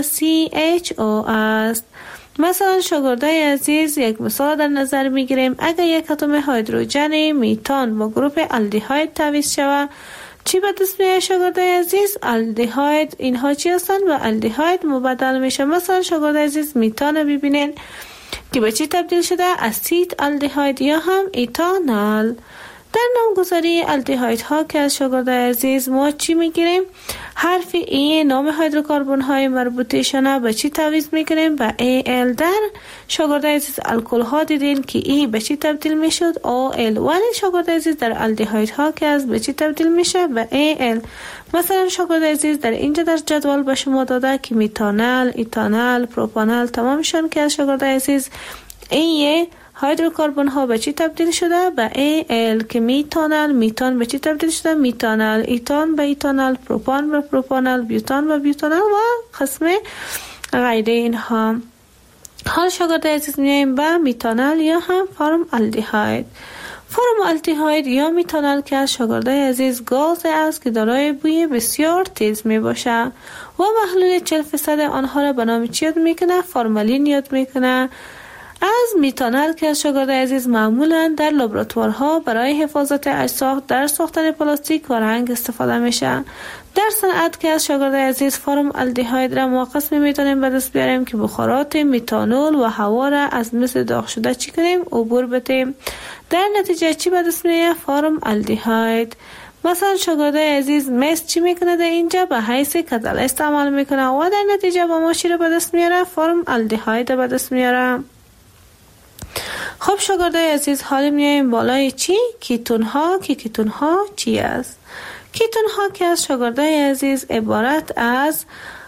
CHO است. مثلا شاگردای عزیز یک مثال در نظر میگیریم. اگر یک اتم هیدروژن میتان با گروپ الدیهاید تعویض شود چی به دست میاد شاگردای عزیز؟ الدیهاید. اینها چی هستند؟ و الدیهاید مبدل میشه. مثلا شاگردای عزیز میتان ببینین که به چی تبدیل شده؟ اسید الدیهاید یا هم ایتانال. در نامگذاری الدیهاید ها که از شاگردای عزیز ما چی میگیریم؟ حرف ای نام هیدروکربن های مربوطه‌شان به چی تعویض میکنیم؟ به AL. در شاگردای عزیز الکل ها دیدین که ای به چی تبدیل میشد؟ OL. ولی شاگردای عزیز در الدیهاید ها که از به چی تبدیل میشه؟ به AL. مثلا شاگردای عزیز در اینجا در جدول به شما داده که میتانل، ایتانل، پروپانل تمامشان که از شاگردای عزیز ای هیدروکربن ها به چی تبدیل شده؟ به AL. که میتانل، میتان به چی تبدیل شده؟ میتانل، ایتان به ایتانل، پروپان به پروپانل، بیوتان به بیوتانل و قسم غیره اینها. حال شاگردای عزیز میایم به میتانل یا هم فرم الدیهاید. فرم الدیهاید یا میتانل که از شاگردای عزیز گاز است که دارای بوی بسیار تیز می باشه و محلول 40% آنها را به نام چی یاد میکنه؟ فورمالین یاد میکنه. از میتانل که از شاگردای عزیز معمولا در لابراتوارها برای حفاظت اجساد در ساختن پلاستیک و رنگ استفاده میشه. در صنعت که از شاگردای عزیز فرم الدیهاید را ما قسمی میتونیم به دست بیاریم که بخارات میتانول و هوا را از مثل داغ شده چی کنیم؟ عبور بدیم. در نتیجه چی به دست میاد؟ فرم الدیهاید. مثلا شاگردای عزیز مس چی میکنه؟ در اینجا به حیث کتل استعمال میکنه و در نتیجه با ما چی را به دست میاره؟ فرم الدیهاید به دست میاره. خب شاگردای عزیز حالا میایم بالای چی؟ کیتون ها. که کیتون ها چی است؟ کیتون ها که از شاگردای عزیز عبارت از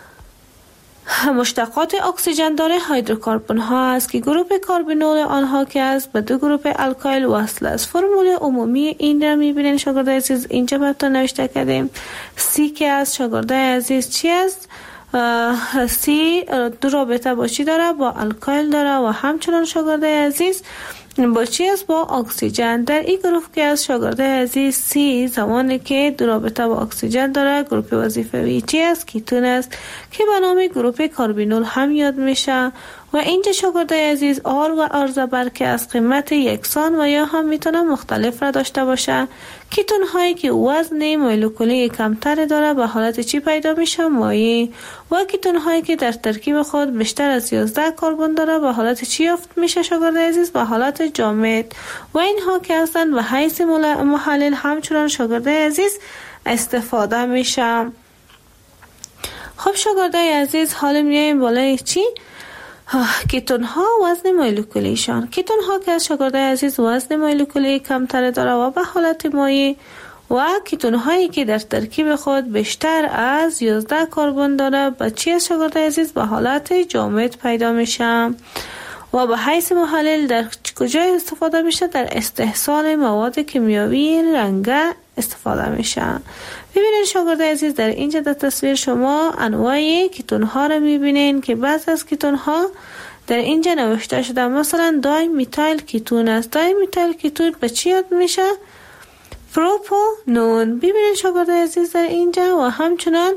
مشتقات اکسیژن داره هیدروکربن ها است که گروپ کاربینول آنها که است به دو گروپ الکایل وصل است. فرمول عمومی این را میبینین شاگردای عزیز اینجا براتون نوشته کردیم. سی که از شاگردای عزیز چی است؟ سی دو رابطه با چی داره؟ با الکایل داره و همچنان شاگردای عزیز با چی است؟ با اکسیژن. در این گروه که از شاگردای عزیز سی زمانی که دو رابطه با اکسیژن داره گروپ وظیفوی چی است؟ کیتون است که به نام گروپ کاربینول هم یاد میشه. و اینجا شاگردای عزیز آر و آر زبر که از قیمت یکسان و یا هم میتونه مختلف را داشته باشه. کیتون هایی که وزن مولکولی کمتر داره به حالت چی پیدا میشه؟ مایع. و کیتون هایی که در ترکیب خود بیشتر از 11 کربن داره به حالت چی یافت میشه شاگردای عزیز؟ به حالت جامد. و اینها که هستن به حیث محلل همچنان شاگردای عزیز استفاده میشه. خب شاگردای عزیز حالا میایم بالای چی؟ کیتون ها وزن مولکولیشان. کیتون ها که از شاگردای عزیز وزن مولکولی کمتر داره و به حالت مایع و کیتون هایی که در ترکیب خود بیشتر از 11 کربن داره به چی از شاگردای عزیز؟ به حالت جامد پیدا میشه. و به حیث محلل در کجا استفاده میشه؟ در استحصال مواد کیمیاوی رنگه استفاده میشه. ببینید شاگردای عزیز در اینجا در تصویر شما انواع کیتون ها رو میبینین که بعض از کیتون ها در اینجا نوشته شده. مثلا دای میتایل کیتون است. دای میتایل کیتون به چی یاد میشه؟ پروپانون. ببینید شاگردای عزیز در اینجا و همچنان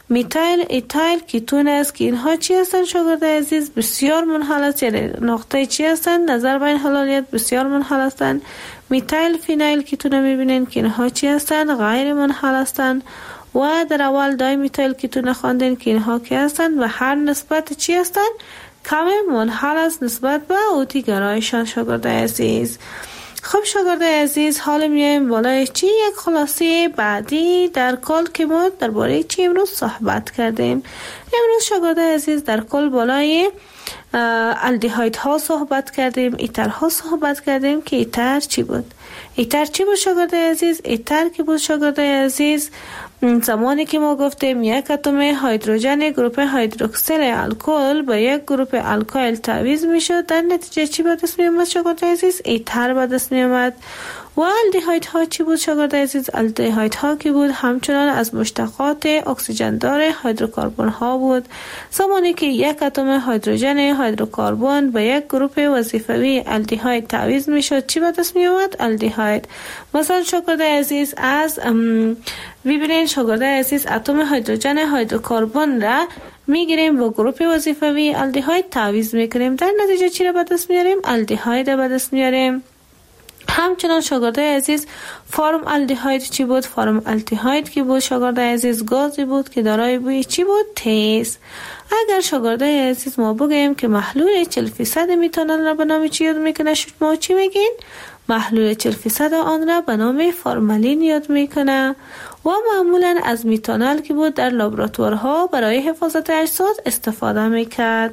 میتایل ایتایل کیتون است که اینها چی هستند شاگرد عزیز؟ بسیار منحل است، یعنی نقطه چی هستند؟ نظر به این حلالیت بسیار منحل هستند. میتایل فینایل کیتون میبینین که اینها چی هستند؟ غیر منحل هستند. و در اول دای میتایل کیتون خواندین که اینها کی هستند و هر نسبت چی هستند؟ کم منحل است نسبت به اوتی گرایشان شاگرد عزیز. خب شاگرد عزیز حالا میایم بالای چی؟ یک خلاصه بعدی در کل که ما درباره چی امروز صحبت کردیم. امروز شاگرد عزیز در کل بالای الدیهاید ها صحبت کردیم، ایتر ها صحبت کردیم که ایتر چی بود؟ ایتر چی بود شاگرد عزیز؟ ایتر که بود شاگرد عزیز زمانی که ما گفتیم یک اتم هیدروژن گروپ هیدروکسیل الکل با یک گروپ الکایل تعویض میشد، در نتیجه چی به دست می اومد شاگرد عزیز؟ ایتر به دست می اومد. و الدیهاید ها چی بود شاگرد عزیز؟ الدیهاید ها که بود همچنان از مشتقات اکسیژن دار هیدروکربن ها بود. زمانی که یک اتم هیدروژن هیدروکربن با یک گروپ وظیفوی الدیهاید تعویض میشد چی به دست می اومد؟ الدیهاید. مثلا شاگرد عزیز از ببینید شاگرد عزیز اتم هیدروژن هیدروکربن را میگیریم با گروپ وظیفوی الدیهاید تعویض میکنیم، در نتیجه چی را به دست میاریم؟ الدیهاید به دست میاریم. همچنان شاگرد عزیز فرم الدیهاید چی بود؟ فرم الدیهاید که بود شاگرد عزیز گازی بود که دارای بوی چی بود؟ تیز. اگر شاگرد عزیز ما بگیم که محلول 40% میتانل را به نام چی یاد میکنه، شما چی میگین؟ محلول 40% آن را به نام فرمالین یاد میکنه و معمولا از میتانل که بود در لابراتوارها برای حفاظت اجساد استفاده میکرد.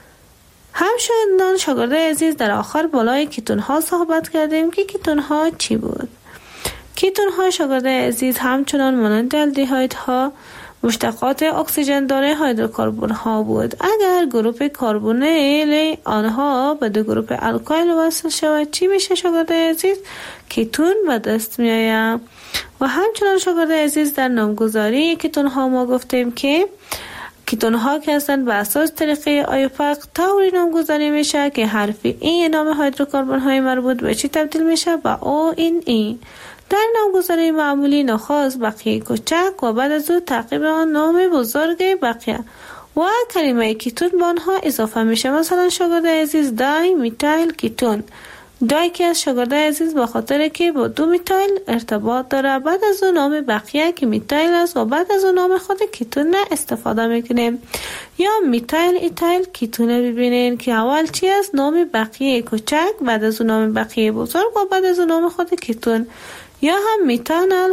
همچنان شاگرد عزیز در آخر بالای کیتون ها صحبت کردیم که کیتون ها چی بود؟ کیتون ها شاگرد عزیز همچنان مانند الدیهاید ها مشتقات اکسیژن دار هیدروکربن ها بود. اگر گروپ کربونیل آنها به دو گروپ الکایل وصل شود چی میشه شاگرد عزیز؟ کیتون به دست می آید. و همچنان شاگرد عزیز در نامگذاری کیتون ها ما گفتیم که کیتون ها که هستند به اساس طریقه آیوپاک طوری نامگذاری میشه که حرف ای نام هیدروکربن های مربوط به چی تبدیل میشه؟ به او این ای. در نامگذاری معمولی نخست بقیه کوچک و بعد از او تعقیب آن نام بزرگ بقیه و کلمه کیتون به آنها اضافه میشه. مثلا شاگرد عزیز دای میتایل کیتون، دای که از شاگرد عزیز با خاطر که با دو میتایل ارتباط داره، بعد از اون نام بقیه که میتایل است و بعد از اون نام خود کیتون استفاده میکنیم. یا میتایل ایتایل کیتون ببینین که اول چی است؟ نام بقیه کوچک، بعد از اون نام بقیه بزرگ و بعد از اون نام خود کیتون. یا هم میتانل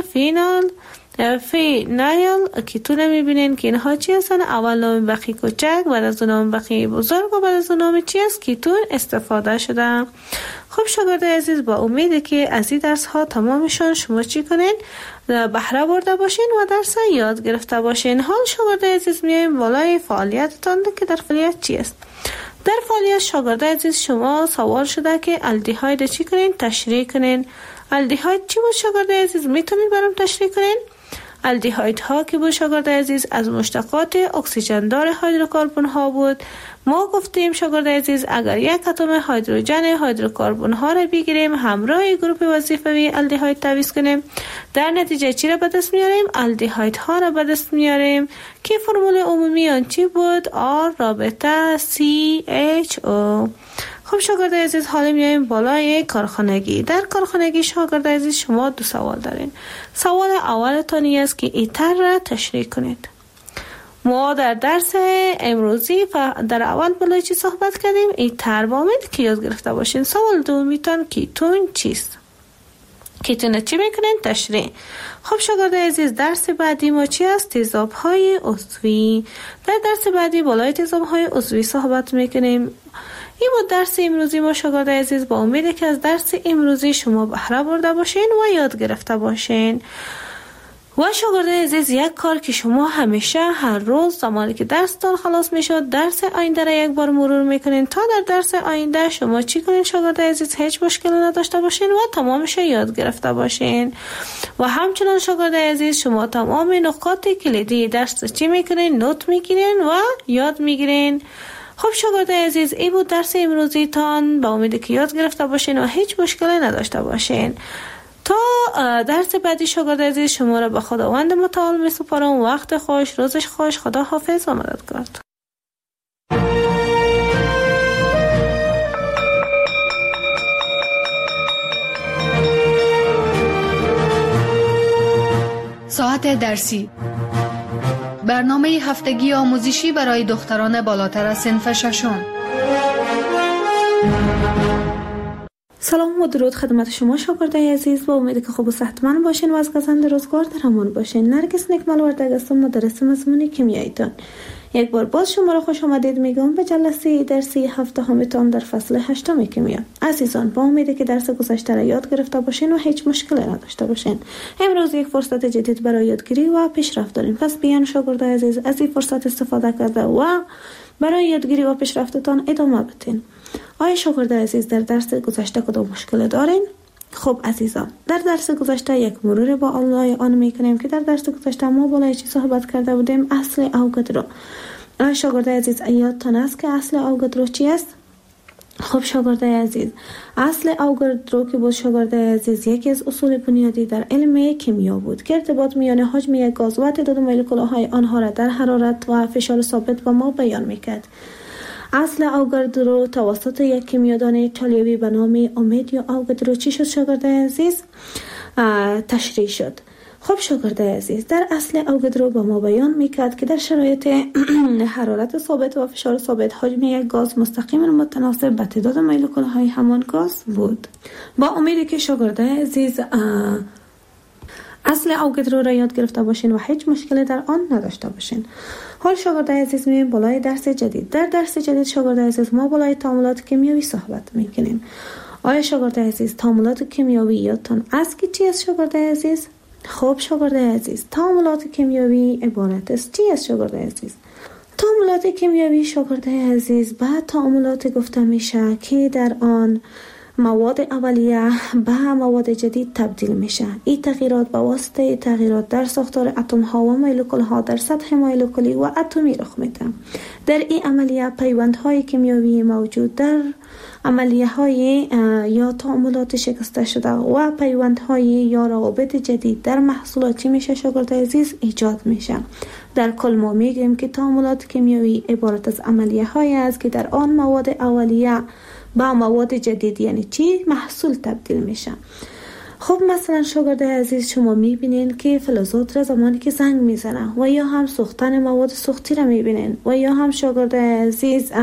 فینایل کیتون میبینین که اینها چی هستن؟ اول نام بقیه کوچک، بعد از اون نام بقیه بزرگ و بعد از اون نام چی است؟ کیتون استفاده شده. خب شاگرد عزیز با امید که از این درس ها تمامشان شما چی کنین؟ بهره برده باشین و درس یاد گرفته باشین. حال شاگرد عزیز میایم بالای فعالیتتان که در فعالیت چی است؟ در فعالیت شاگرد عزیز شما سوال شده که الدیهاید چی کنین؟ تشریح کنین. الدیهاید چی بود شاگرد عزیز؟ میتونید برام تشریح کنین؟ الدیهاید ها که بود شاگرد عزیز از مشتقات اکسیژن دار هیدروکربن ها بود. ما گفتیم شاگرد عزیز اگر یک اتم هیدروژن هیدروکربن ها را بگیریم همراه گروپ وظیفوی الدیهاید تعویض کنیم، در نتیجه چی را به دست میاریم؟ الدیهاید ها را به دست میاریم که فرمول عمومی آن چی بود؟ R رابطه CHO. خب شاگرد عزیز حالا میایم بالای کارخانگی. در کارخانگی شاگرد عزیز شما دو سوال دارین. سوال اولتان است که ایتر را تشریح کنید. ما در درس امروزی در اول بالای چی صحبت کردیم؟ ایتر با امید که یاد گرفته باشین. سوال دومیتان کیتون چیست؟ کیتون چی میکنین؟ تشریح. خب شاگرد عزیز درس بعدی ما چی است؟ تیزاب های عضوی. در درس بعدی بالای تیزاب های عضوی صحبت میکنیم. این بود درس امروزی ما شاگرد عزیز. با امید که از درس امروزی شما بهره برده باشین و یاد گرفته باشین. و شاگرد عزیز یک کار که شما همیشه هر روز زمانی که درستان خلاص میشد درس آینده را یک بار مرور میکنین تا در درس آینده شما چی کنین شاگرد عزیز؟ هیچ مشکلی نداشته باشین و تمامش یاد گرفته باشین. و همچنان شاگرد عزیز شما تمام نکات کلیدی درس چی میکنین؟ نوت میگیرین و یاد میگیرین. خب شاگرد عزیز این بود درس امروزی تان. با امید که یاد گرفته باشین و هیچ مشکلی نداشته باشین. تا درس بعدی شاگرد عزیز شما را به خداوند متعال می سپارم. وقت خوش، روزش خوش، خدا حافظ و مددگار. ساعت درسی، برنامه هفتگی آموزشی برای دختران بالاتر از صنف ششم. سلام و درود خدمت شما شاگردای عزیز، با امید که خوب و صحتمند باشین و از گزند روزگار در امان باشین. نرگس نکمل وردگ هستم، مدرس مضمون کیمیاییتان. یک بار باز شما را خوش آمدید میگم به جلسه درسی هفته همیتان در فصل 8 کیمیا. عزیزان، با امیدی که درس گذشته را یاد گرفته باشین و هیچ مشکلی نداشته باشین. امروز یک فرصت جدید برای یادگیری و پیشرفت داریم. پس بیان شاگردای عزیز از این فرصت استفاده کرده و برای یادگیری و پیشرفتتان ادامه بدین. آیا شاگردای عزیز در درس گذشته کدام مشکل دارین؟ خب عزیزان، در درس گذشته یک مرور با الله آن میکنیم که در درس گذشته ما بالای چی صحبت کرده بودیم؟ اصل اوگادرو. آیا شاگردای عزیز یادتان است که اصل اوگادرو چی است؟ خب شاگردای عزیز، اصل اوگادرو که بود شاگردای عزیز یکی از اصول بنیادی در علم کیمیا بود که ارتباط میان حجم یک گاز و تعداد مولکول‌های آنها را در حرارت و فشار ثابت به ما بیان میکرد. اصل اوگادرو توسط یک کیمیادان ایتالیایی به نام اومدیو اوگادرو چی شد شاگردای عزیز؟ تشریح شد. خب شاگردای عزیز، در اصل اوگادرو به ما بیان میکرد که در شرایط حرارت ثابت و فشار ثابت حجم یک گاز مستقیما متناسب به تعداد مولکول‌های همان گاز بود. با امیدی که شاگردای عزیز اصل اوگادرو را یاد گرفته باشین و هیچ مشکلی در آن نداشته باشین. حال شاگردای عزیز می‌ریم بالای درس جدید. در درس جدید شاگردای عزیز ما بالای تعاملات کیمیایی صحبت می‌کنیم. آیا شاگردای عزیز تعاملات کیمیایی یادتان است که چی است شاگردای عزیز؟ خب شاگردای عزیز، تعاملات کیمیایی عبارت است چی است شاگردای عزیز؟ تعاملات کیمیایی شاگردای عزیز به تعاملات گفته میشه که در آن مواد اولیه به مواد جدید تبدیل میشه. این تغییرات به واسطه تغییرات در ساختار اتم ها و مولکول ها در سطح مولکولی و اتمی رخ میده. در این عملیه پیوندهای کیمیایی موجود در عملیه های یا تعاملات شکسته شده و پیوندهای یا روابط جدید در محصولاتی میشه شاگردای عزیز ایجاد میشه. در کل ما میگیم که تعاملات کیمیایی عبارت از عملیه های است که در آن مواد اولیه با مواد جدید یعنی چی؟ محصول تبدیل میشه. خب مثلا شاگردای عزیز شما میبینین که فلزات را زمانی که زنگ میزنه و یا هم سوختن مواد سوختی را میبینین و یا هم شاگردای عزیز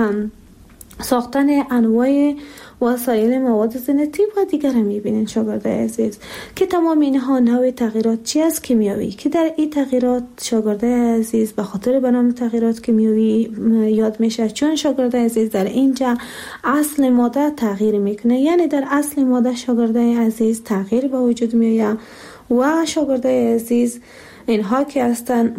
ساختن انواع وسایل مواد زینتی و دیگر میبینین شاگردای عزیز که تمام اینها نوع تغییرات چی است؟ کیمیایی، که در این تغییرات شاگردای عزیز به خاطر به نام تغییرات کیمیایی یاد میشه، چون شاگردای عزیز در اینجا اصل ماده تغییر میکنه. یعنی در اصل ماده شاگردای عزیز تغییر به وجود میاد و شاگردای عزیز اینها که هستن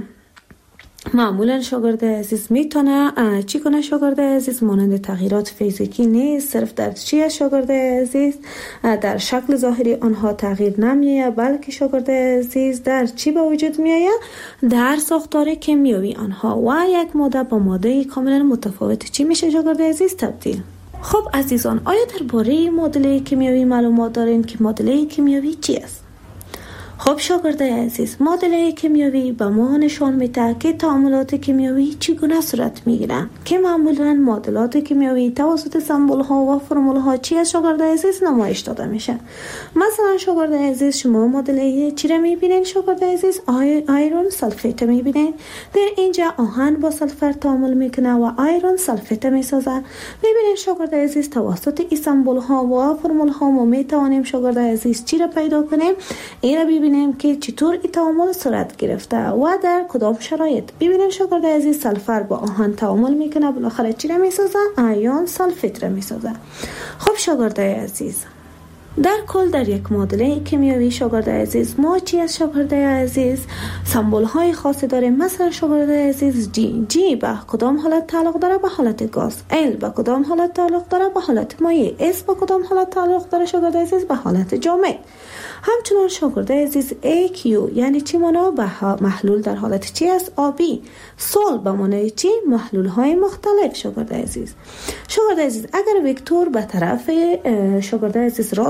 معمولا شاگردای عزیز میتونه چی کنه شاگردای عزیز؟ مانند تغییرات فیزیکی نیست، صرف در چی شاگردای عزیز؟ در شکل ظاهری آنها تغییر نمیآید، بلکه شاگردای عزیز در چی به وجود میآید؟ در ساختار کیمیایی آنها و یک ماده با ماده کاملا متفاوت چی میشه شاگردای عزیز؟ تبدیل. خب عزیزان، آیا درباره معادله کیمیایی معلومات دارین که معادله کیمیایی چی است؟ خب شاگردای عزیز، معادله کیمیایی به ما نشان میده که تعاملات کیمیایی چگونه صورت میگیرن، که معمولا معادلات کیمیایی توسط سمبل ها و فرمول ها چی از شاگردای عزیز نمایش داده میشه. مثلا شاگردای عزیز شما معادله چی را میبینین شاگردای عزیز؟ آیرون سلفیت میبینین. در اینجا آهن با سلفر تعامل میکنه و آیرون سلفیت میسازه. میبینین شاگردای عزیز توسط این سمبل ها و فرمول ها ما میتوانیم شاگردای عزیز چی را پیدا کنیم؟ این را ببینیم که چطور این تعامل صورت گرفته و در کدام شرایط. ببینیم شاگردای عزیز سلفر با آهن تعامل میکنه، بالاخره چی را میسازه؟ آیون سلفیت را میسازه. خب شاگردای عزیز، در کل در یک معادله کیمیایی شاگردای عزیز ما چی از شاگردای عزیز؟ سمبل های خاصی داریم. مثلا شاگردای عزیز جی به کدام حالت تعلق داره؟ به حالت گاز. ال به کدام حالت تعلق داره؟ به حالت مایع. اس به کدام حالت تعلق داره شاگردای عزیز؟ به حالت جامد. همچنان شاگردای عزیز AQ یعنی چی مانا؟ به محلول در حالت چی است؟ آبی. سول به معنای چی؟ محلول های مختلف شاگردای عزیز. شاگردای عزیز اگر وکتور به طرف شاگردای عزیز راست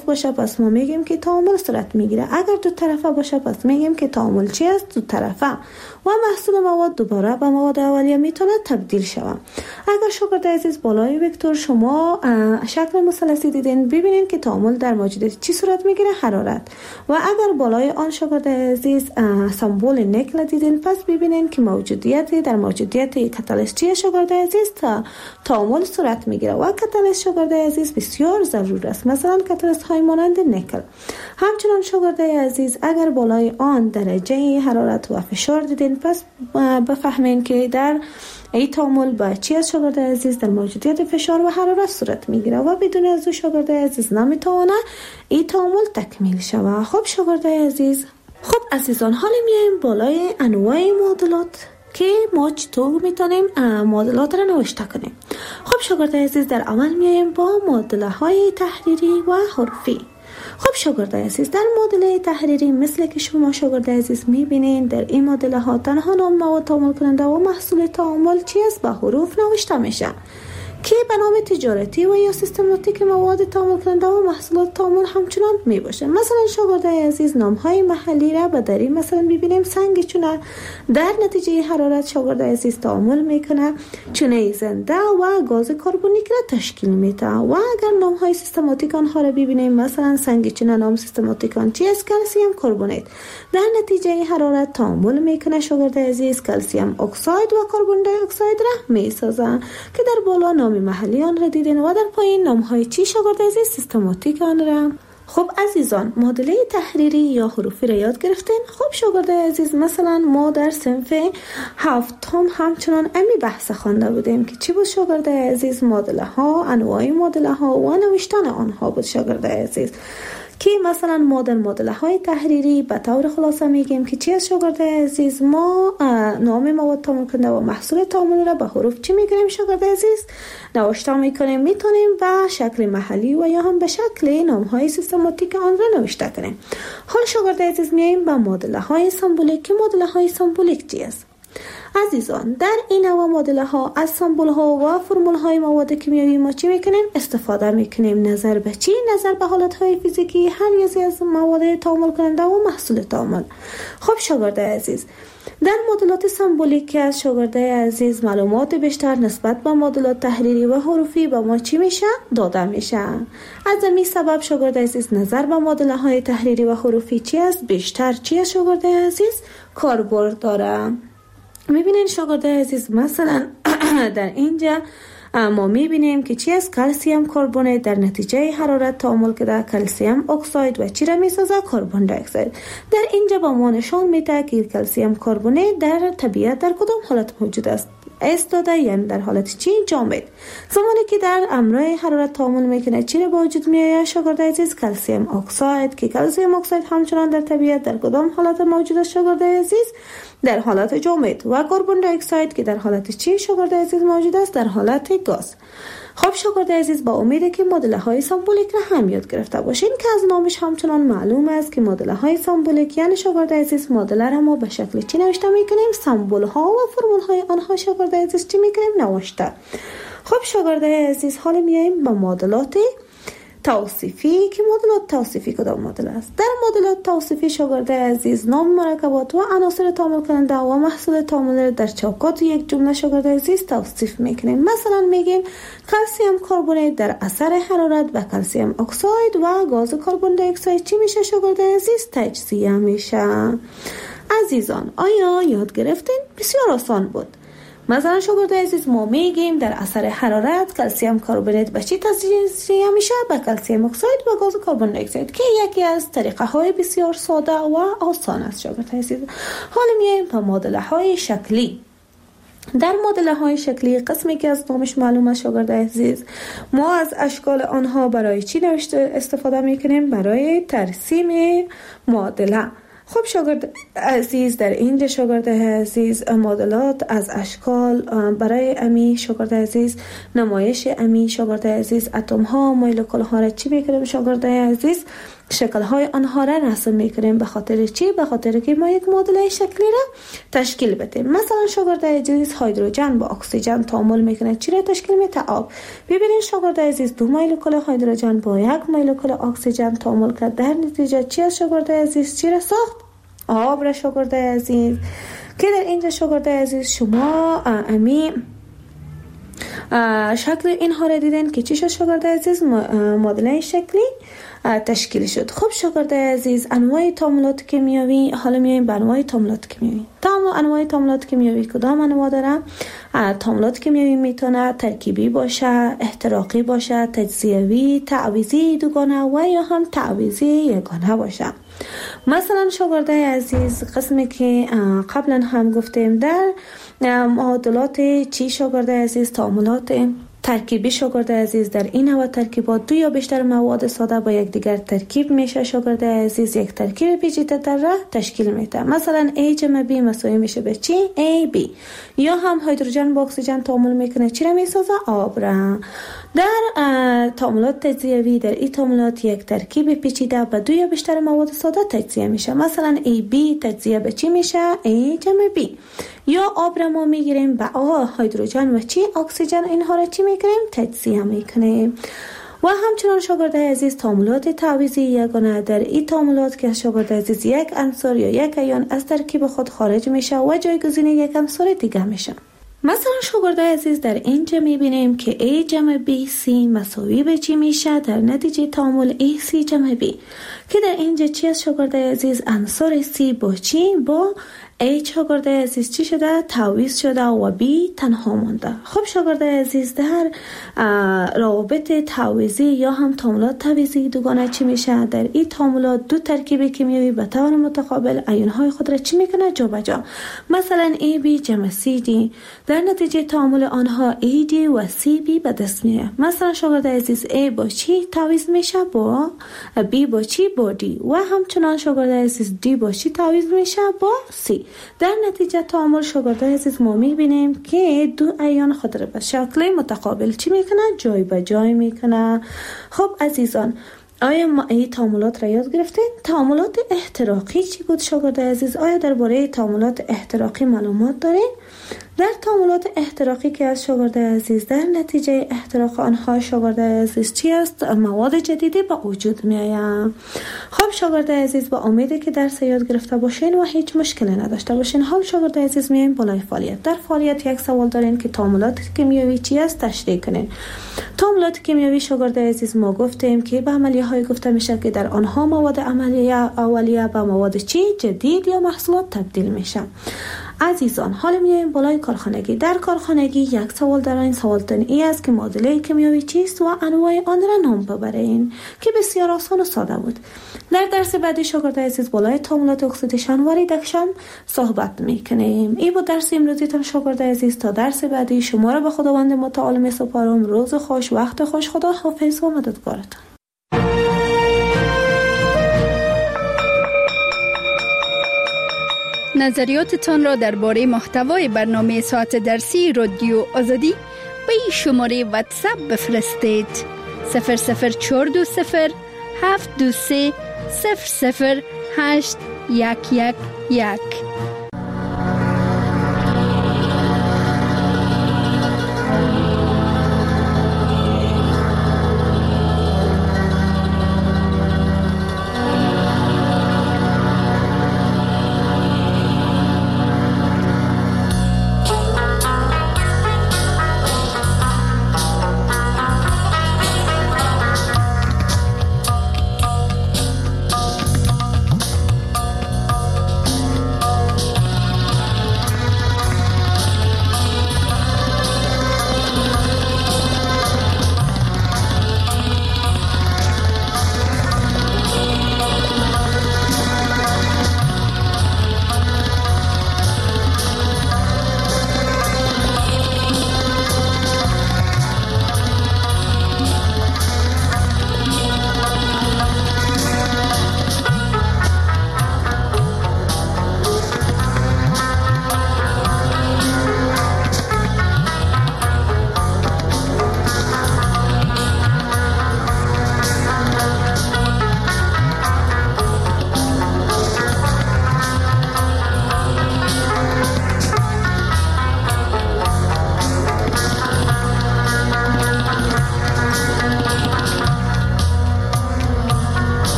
راست باشه پس ما میگیم که تعامل صورت میگیره. اگر دو طرفه باشه پس میگیم که تعامل چی است؟ دو طرفه. و محصول مواد دوباره به مواد اولیه میتونه تبدیل شود. اگر شاگرد عزیز بالای وکتور شما شکل مثلثی دیدین، ببینید که تعامل در موجودیت چی صورت میگیره؟ حرارت. و اگر بالای آن شاگرد عزیز سمبل نیکل دیدین، پس ببینید که در موجودیت کاتالیست چی شاگرد عزیز تعامل صورت میگیره. و کاتالیست شاگرد عزیز بسیار ضرور است، مثلا کاتالیست های مانند نیکل. همچنان شاگرد عزیز اگر بالای آن درجه حرارت و فشار دیدین، پس بفهمین که در این تعامل با چی از شاگرد عزیز در موجودیت فشار و حرارت صورت میگیره و بدون از او شاگرد عزیز نمیتونه این تعامل تکمیل شود. خب شاگرد عزیز، خب عزیزان، حالا میایم بالای انواع معادلات که ما چطور میتونیم معادلات را نوشته کنیم. خب شاگرد عزیز، در اول میایم با معادله های تحریری و حروفی. خب شاگرد عزیز، در معادله تحریری مثل که شما شاگرد عزیز میبینین، در این معادله ها تنها نام مواد تعامل کننده و محصول تعامل چی است؟ به حروف نوشته میشه که به نام تجارتی و یا سیستماتیک مواد تعامل کننده و محصولات تعامل همچنان می باشه. مثلا شاگرد عزیز نام های محلی را به دری مثلا ببینیم سنگ چونه در نتیجه حرارت شاگرد عزیز تعامل میکنه چونه زنده و گاز کربونیک را تشکیل میده. و اگر نام های سیستماتیک آنها را ببینیم، مثلا سنگ چونه نام سیستماتیک آن چی است؟ کلسیم کربونیت. در نتیجه حرارت تعامل میکنه شاگرد عزیز کلسیم اکساید و کربن دی اکساید را میسازه که در بالا نام محلی آن را دیدین و در پایین نام های چی شاگرد عزیز؟ سیستماتیک آن را. خب عزیزان، معادله تحریری یا حروفی را یاد گرفتین. خب شاگرد عزیز، مثلا ما در صنف هفتم همچنان امی بحث خوانده بودیم که چی بود شاگرد عزیز؟ معادله ها، انواع معادله ها و نوشتن آنها بود شاگرد عزیز. که مثلا ما در معادله های تحریری به طور خلاصه میگیم که چی از شاگرد عزیز؟ ما نام مواد تعامل کننده و محصول تعامل را به حروف چی میکنیم شاگرد عزیز؟ نوشته میکنیم. میتونیم به شکل محلی و یا هم به شکل نام های سیستماتیک آن را نوشته کنیم. حال شاگرد عزیز میایم به معادله های سمبولیک. که معادله های سمبولیک چی است؟ عزیزان، در این نوع معادله ها از سمبل ها و فرمول های مواد کیمیایی ما چی میکنیم؟ استفاده میکنیم. نظر به چی؟ نظر به حالت های فیزیکی هر یکی از مواد تعامل کننده و محصول تعامل. خب شاگرد عزیز، در معادلات سمبولیک از شاگرد عزیز معلومات بیشتر نسبت به معادلات تحریری و حروفی به ما چی میشه؟ داده میشه. از همین سبب شاگرد عزیز نظر به معادله های تحریری و حروفی چی است؟ بیشتر چی است شاگرد عزیز؟ کاربرد داره. میبینین شاگرد عزیز، مثلا در اینجا ما میبینیم که چی است؟ کلسیم کربونیت در نتیجه حرارت تعامل کرده کلسیم اکساید و چی را میسازه؟ کربن دی اکساید. در اینجا با ما نشان میده که کلسیم کربونیت در طبیعت در کدام حالت موجود است؟ استاده، یعنی در حالت چی؟ جامد. زمانی که در امرای حرارت تعامل میکنه چی را به وجود میآید شاگرد عزیز؟ کلسیم اکساید. که کلسیم اکساید همچنان در طبیعت در کدام حالت موجود است شاگرد عزیز؟ در حالت جامد. و کربن دی اکساید که در حالت چی شاگرد عزیز موجود است؟ در حالت گاز. خب شاگرد عزیز، با امید که معادله های سمبولیک را هم یاد گرفته باشین که از نامش همچنان معلوم است که معادله های سمبولیک یعنی شاگرد عزیز معادله را ما به شکل چی نوشته میکنیم؟ سمبل ها و فرمول های آنها شاگرد عزیز چی میکنیم؟ نوشته. خب شاگرد عزیز، حالا میایم به معادلات توصیفی. که معادلات توصیفی کدام معادله است؟ در معادلات توصیفی شاگرد عزیز نام مرکبات و عناصر تعامل کننده و محصول تعامل در چوکات یک جمله شاگرد عزیز توصیف میکنیم. مثلا میگیم کلسیم کربونیت در اثر حرارت و کلسیم اکساید و گاز کربن دی اکساید چی میشه شاگرد عزیز؟ تجزیه میشه. عزیزان، آیا یاد گرفتین؟ بسیار آسان بود. مثلا شاگرد عزیز، ما میگیم در اثر حرارت کلسیم کربونیت به چی تجزیه میشه؟ به کلسیم اکساید و گاز کربن دی اکساید که یکی از طریقه های بسیار ساده و آسان است شاگرد عزیز. حالا میایم به معادله های شکلی. در معادله های شکلی قسمی که از نامش معلوم است شاگرد عزیز، ما از اشکال آنها برای چی نوشته استفاده میکنیم؟ برای ترسیم معادله. خب شاگرد عزیز، در اینجا شاگرد عزیز معادلات از اشکال برای امی شاگرد عزیز نمایش امی شاگرد عزیز اتم ها مولکول ها را چی میکنیم شاگرد عزیز؟ شکل‌های آنها را رسم می‌کنیم. به خاطر چی؟ به خاطر که ما یک معادله شکلی را تشکیل بدیم. مثلا شاگرد عزیز هیدروژن با اکسیژن تعامل میکنه، چی را تشکیل میده؟ آب. ببینید شاگرد عزیز 2 مولکول هیدروژن با 1 مولکول اکسیژن تعامل کرد، در نتیجه چی از شاگرد عزیز چی را ساخت؟ آب را شاگرد عزیز. که در اینجا شاگرد عزیز شما امی شکل اینها را دیدن که چی شد شاگرد عزیز؟ معادله شکلی تشکیل شد. خب شاگرد عزیز انواع تعاملات کیمیایی، حالا میایم به انواع تعاملات کیمیایی. انواع تعاملات کیمیایی کدام انواع داره؟ تعاملات کیمیایی میتونه ترکیبی باشه، احتراقی باشه، تجزیوی، تعویضی دوگانه و یا هم تعویضی یگانه باشه. مثلا شاگرد عزیز قسمی که قبلا هم گفتیم در معادلات چی شاگرد عزیز؟ تعاملات ترکیبی شاگرد عزیز در این نوع ترکیبات 2 یا بیشتر مواد ساده با یک دیگر ترکیب میشه شاگرد عزیز یک ترکیب پیچیده‌تر را تشکیل میده. مثلا A جمع B مساوی میشه به چی؟ AB. یا هم هیدروژن با اکسیژن تعامل میکنه، چی را میسازه؟ آب را. در تعاملات تجزیوی در این تعاملات یک ترکیب پیچیده با 2 یا بیشتر مواد ساده تجزیه میشه. مثلا AB تجزیه به چی میشه؟ A جمع B. یا آب را ما میگیریم با هیدروژن و چی؟ اکسیژن، اینها را چی میکنیم؟ تجزیه میکنیم. و همچنان شاگرد عزیز تعاملات تعویضی یگانه در این تعاملات که شاگرد عزیز یک عنصر یا یک ایون از ترکیب خود خارج میشه و جایگزین یک عنصر دیگه میشه. مثلا شاگرد عزیز در اینجا میبینیم که A جمع B C مساوی به چی میشه؟ در نتیجه تعامل AC جمع B که در اینجا چی از شاگرد عزیز؟ عنصر C با چی؟ با A شاگرد عزیز چی شده؟ تعویض شده و B تنها مونده. خب شاگرد عزیز در روابط تعویضی یا هم تعاملات تعویضی دوگانه چی میشه؟ در این تعاملات 2 ترکیب کیمیایی به طور متقابل ایون‌های خود را چی میکنه؟ جابجا. مثلا AB جمع CD در نتیجه تعامل آنها AD و CB به دست میاد. مثلا شاگرد عزیز A با چی تعویض میشه؟ با B با چی؟ با D. و همچنان شاگرد عزیز D با چی تعویض میشه؟ با C. در نتیجه تعامل شاگرد عزیز ما میبینیم که 2 ایون خود را به شکل متقابل چی میکنه؟ جای به جای میکنه. خب عزیزان آیا ما این تعاملات را یاد گرفتین؟ تعاملات احتراقی چی بود شاگرد عزیز؟ آیا درباره تعاملات احتراقی معلومات دارین؟ در تعاملات احتراقی که از شاگرد عزیز در نتیجه احتراق آنها شاگرد عزیز چی است؟ مواد جدیدی به وجود می آید. خب شاگرد عزیز با امیده که درس یاد گرفته باشین و هیچ مشکلی نداشته باشین. حال شاگرد عزیز میایم بالای فعالیت. در فعالیت یک سوال دارین که تعاملات کیمیایی چی است؟ تشریح کنین. تعاملات کیمیایی شاگرد عزیز ما گفتیم که به عملیه های گفته میشه که در آنها مواد عملیه اولیه به مواد چی؟ جدید یا محصولات تبدیل میشه. عزیزان حالا میایم بالای کارخانگی. در کارخانگی یک سوال دارین. سوالتون این است که معادله کیمیایی چیست و انواع آن را نام ببرین که بسیار آسان و ساده بود. در درس بعدی شاگرد عزیز بالای تعاملات اکسیدیشن و ریدکشن صحبت میکنیم. این بود درس امروزیتون شاگرد عزیز. تا درس بعدی شما را به خداوند متعال میسپارم. روز خوش، وقت خوش. خدا حافظ و مددگارتون. نظریاتتان را درباره محتوای برنامه ساعت درسی رادیو آزادی به این شماره واتساپ بفرستید: 00420 723 00811.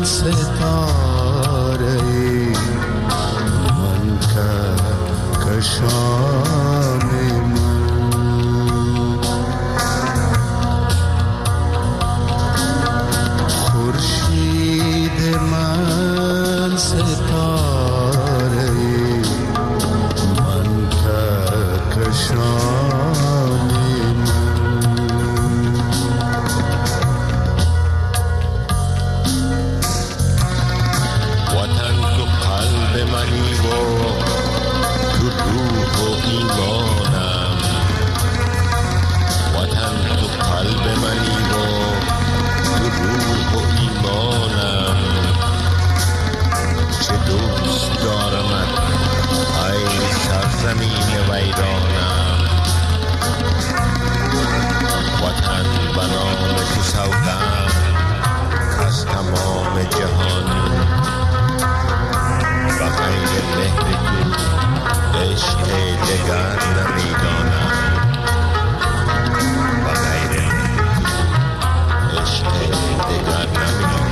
ستاره من کشان من، خورشید من ستاره من کشان منی و تو روح و ایمانم، وطن تو قلب منی و تو روح و ایمانم، چه دوست دارمت ای سرزمین ویرانم، وطن به نام تو سوگند از تمام جهان، و غیر مهر تو عشق دگر نمیدانم، و غیر مهر تو عشق دگر نمیدانم.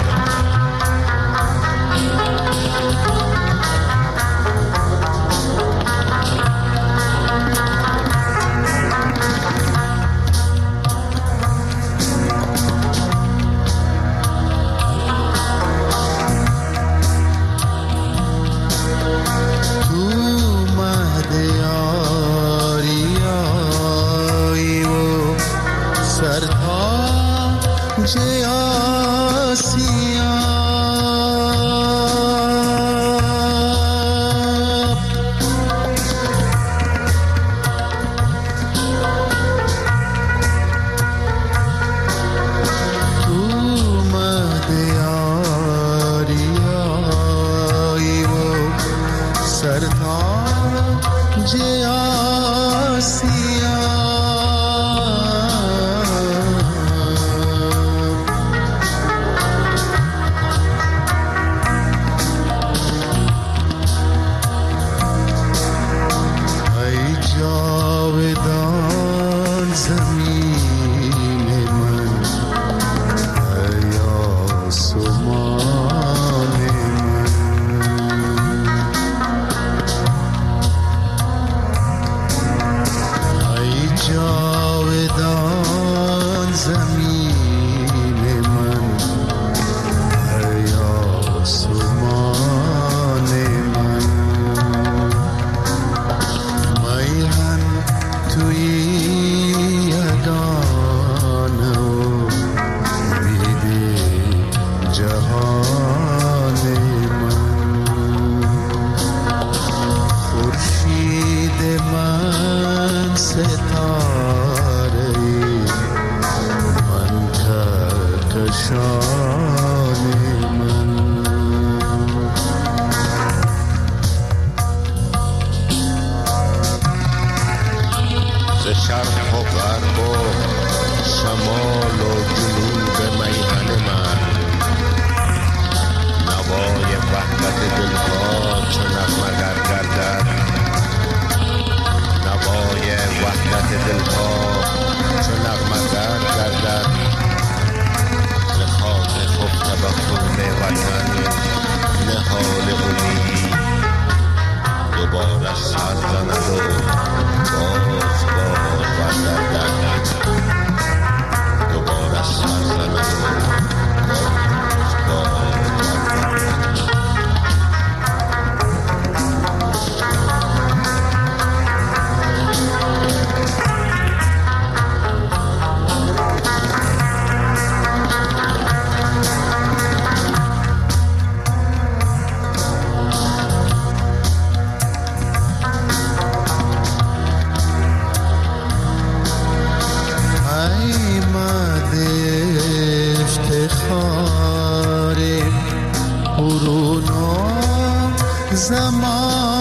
شرق و غرب و شمال و جنوب میهن من، نوای وحدت دلها چو نغمگر گردد، نوای وحدت دلها چو نغمگر گردد، ز خاک خفته به خون وطن نهال امید دوباره سر زند و باز بردردد، دوباره سر زند و زمان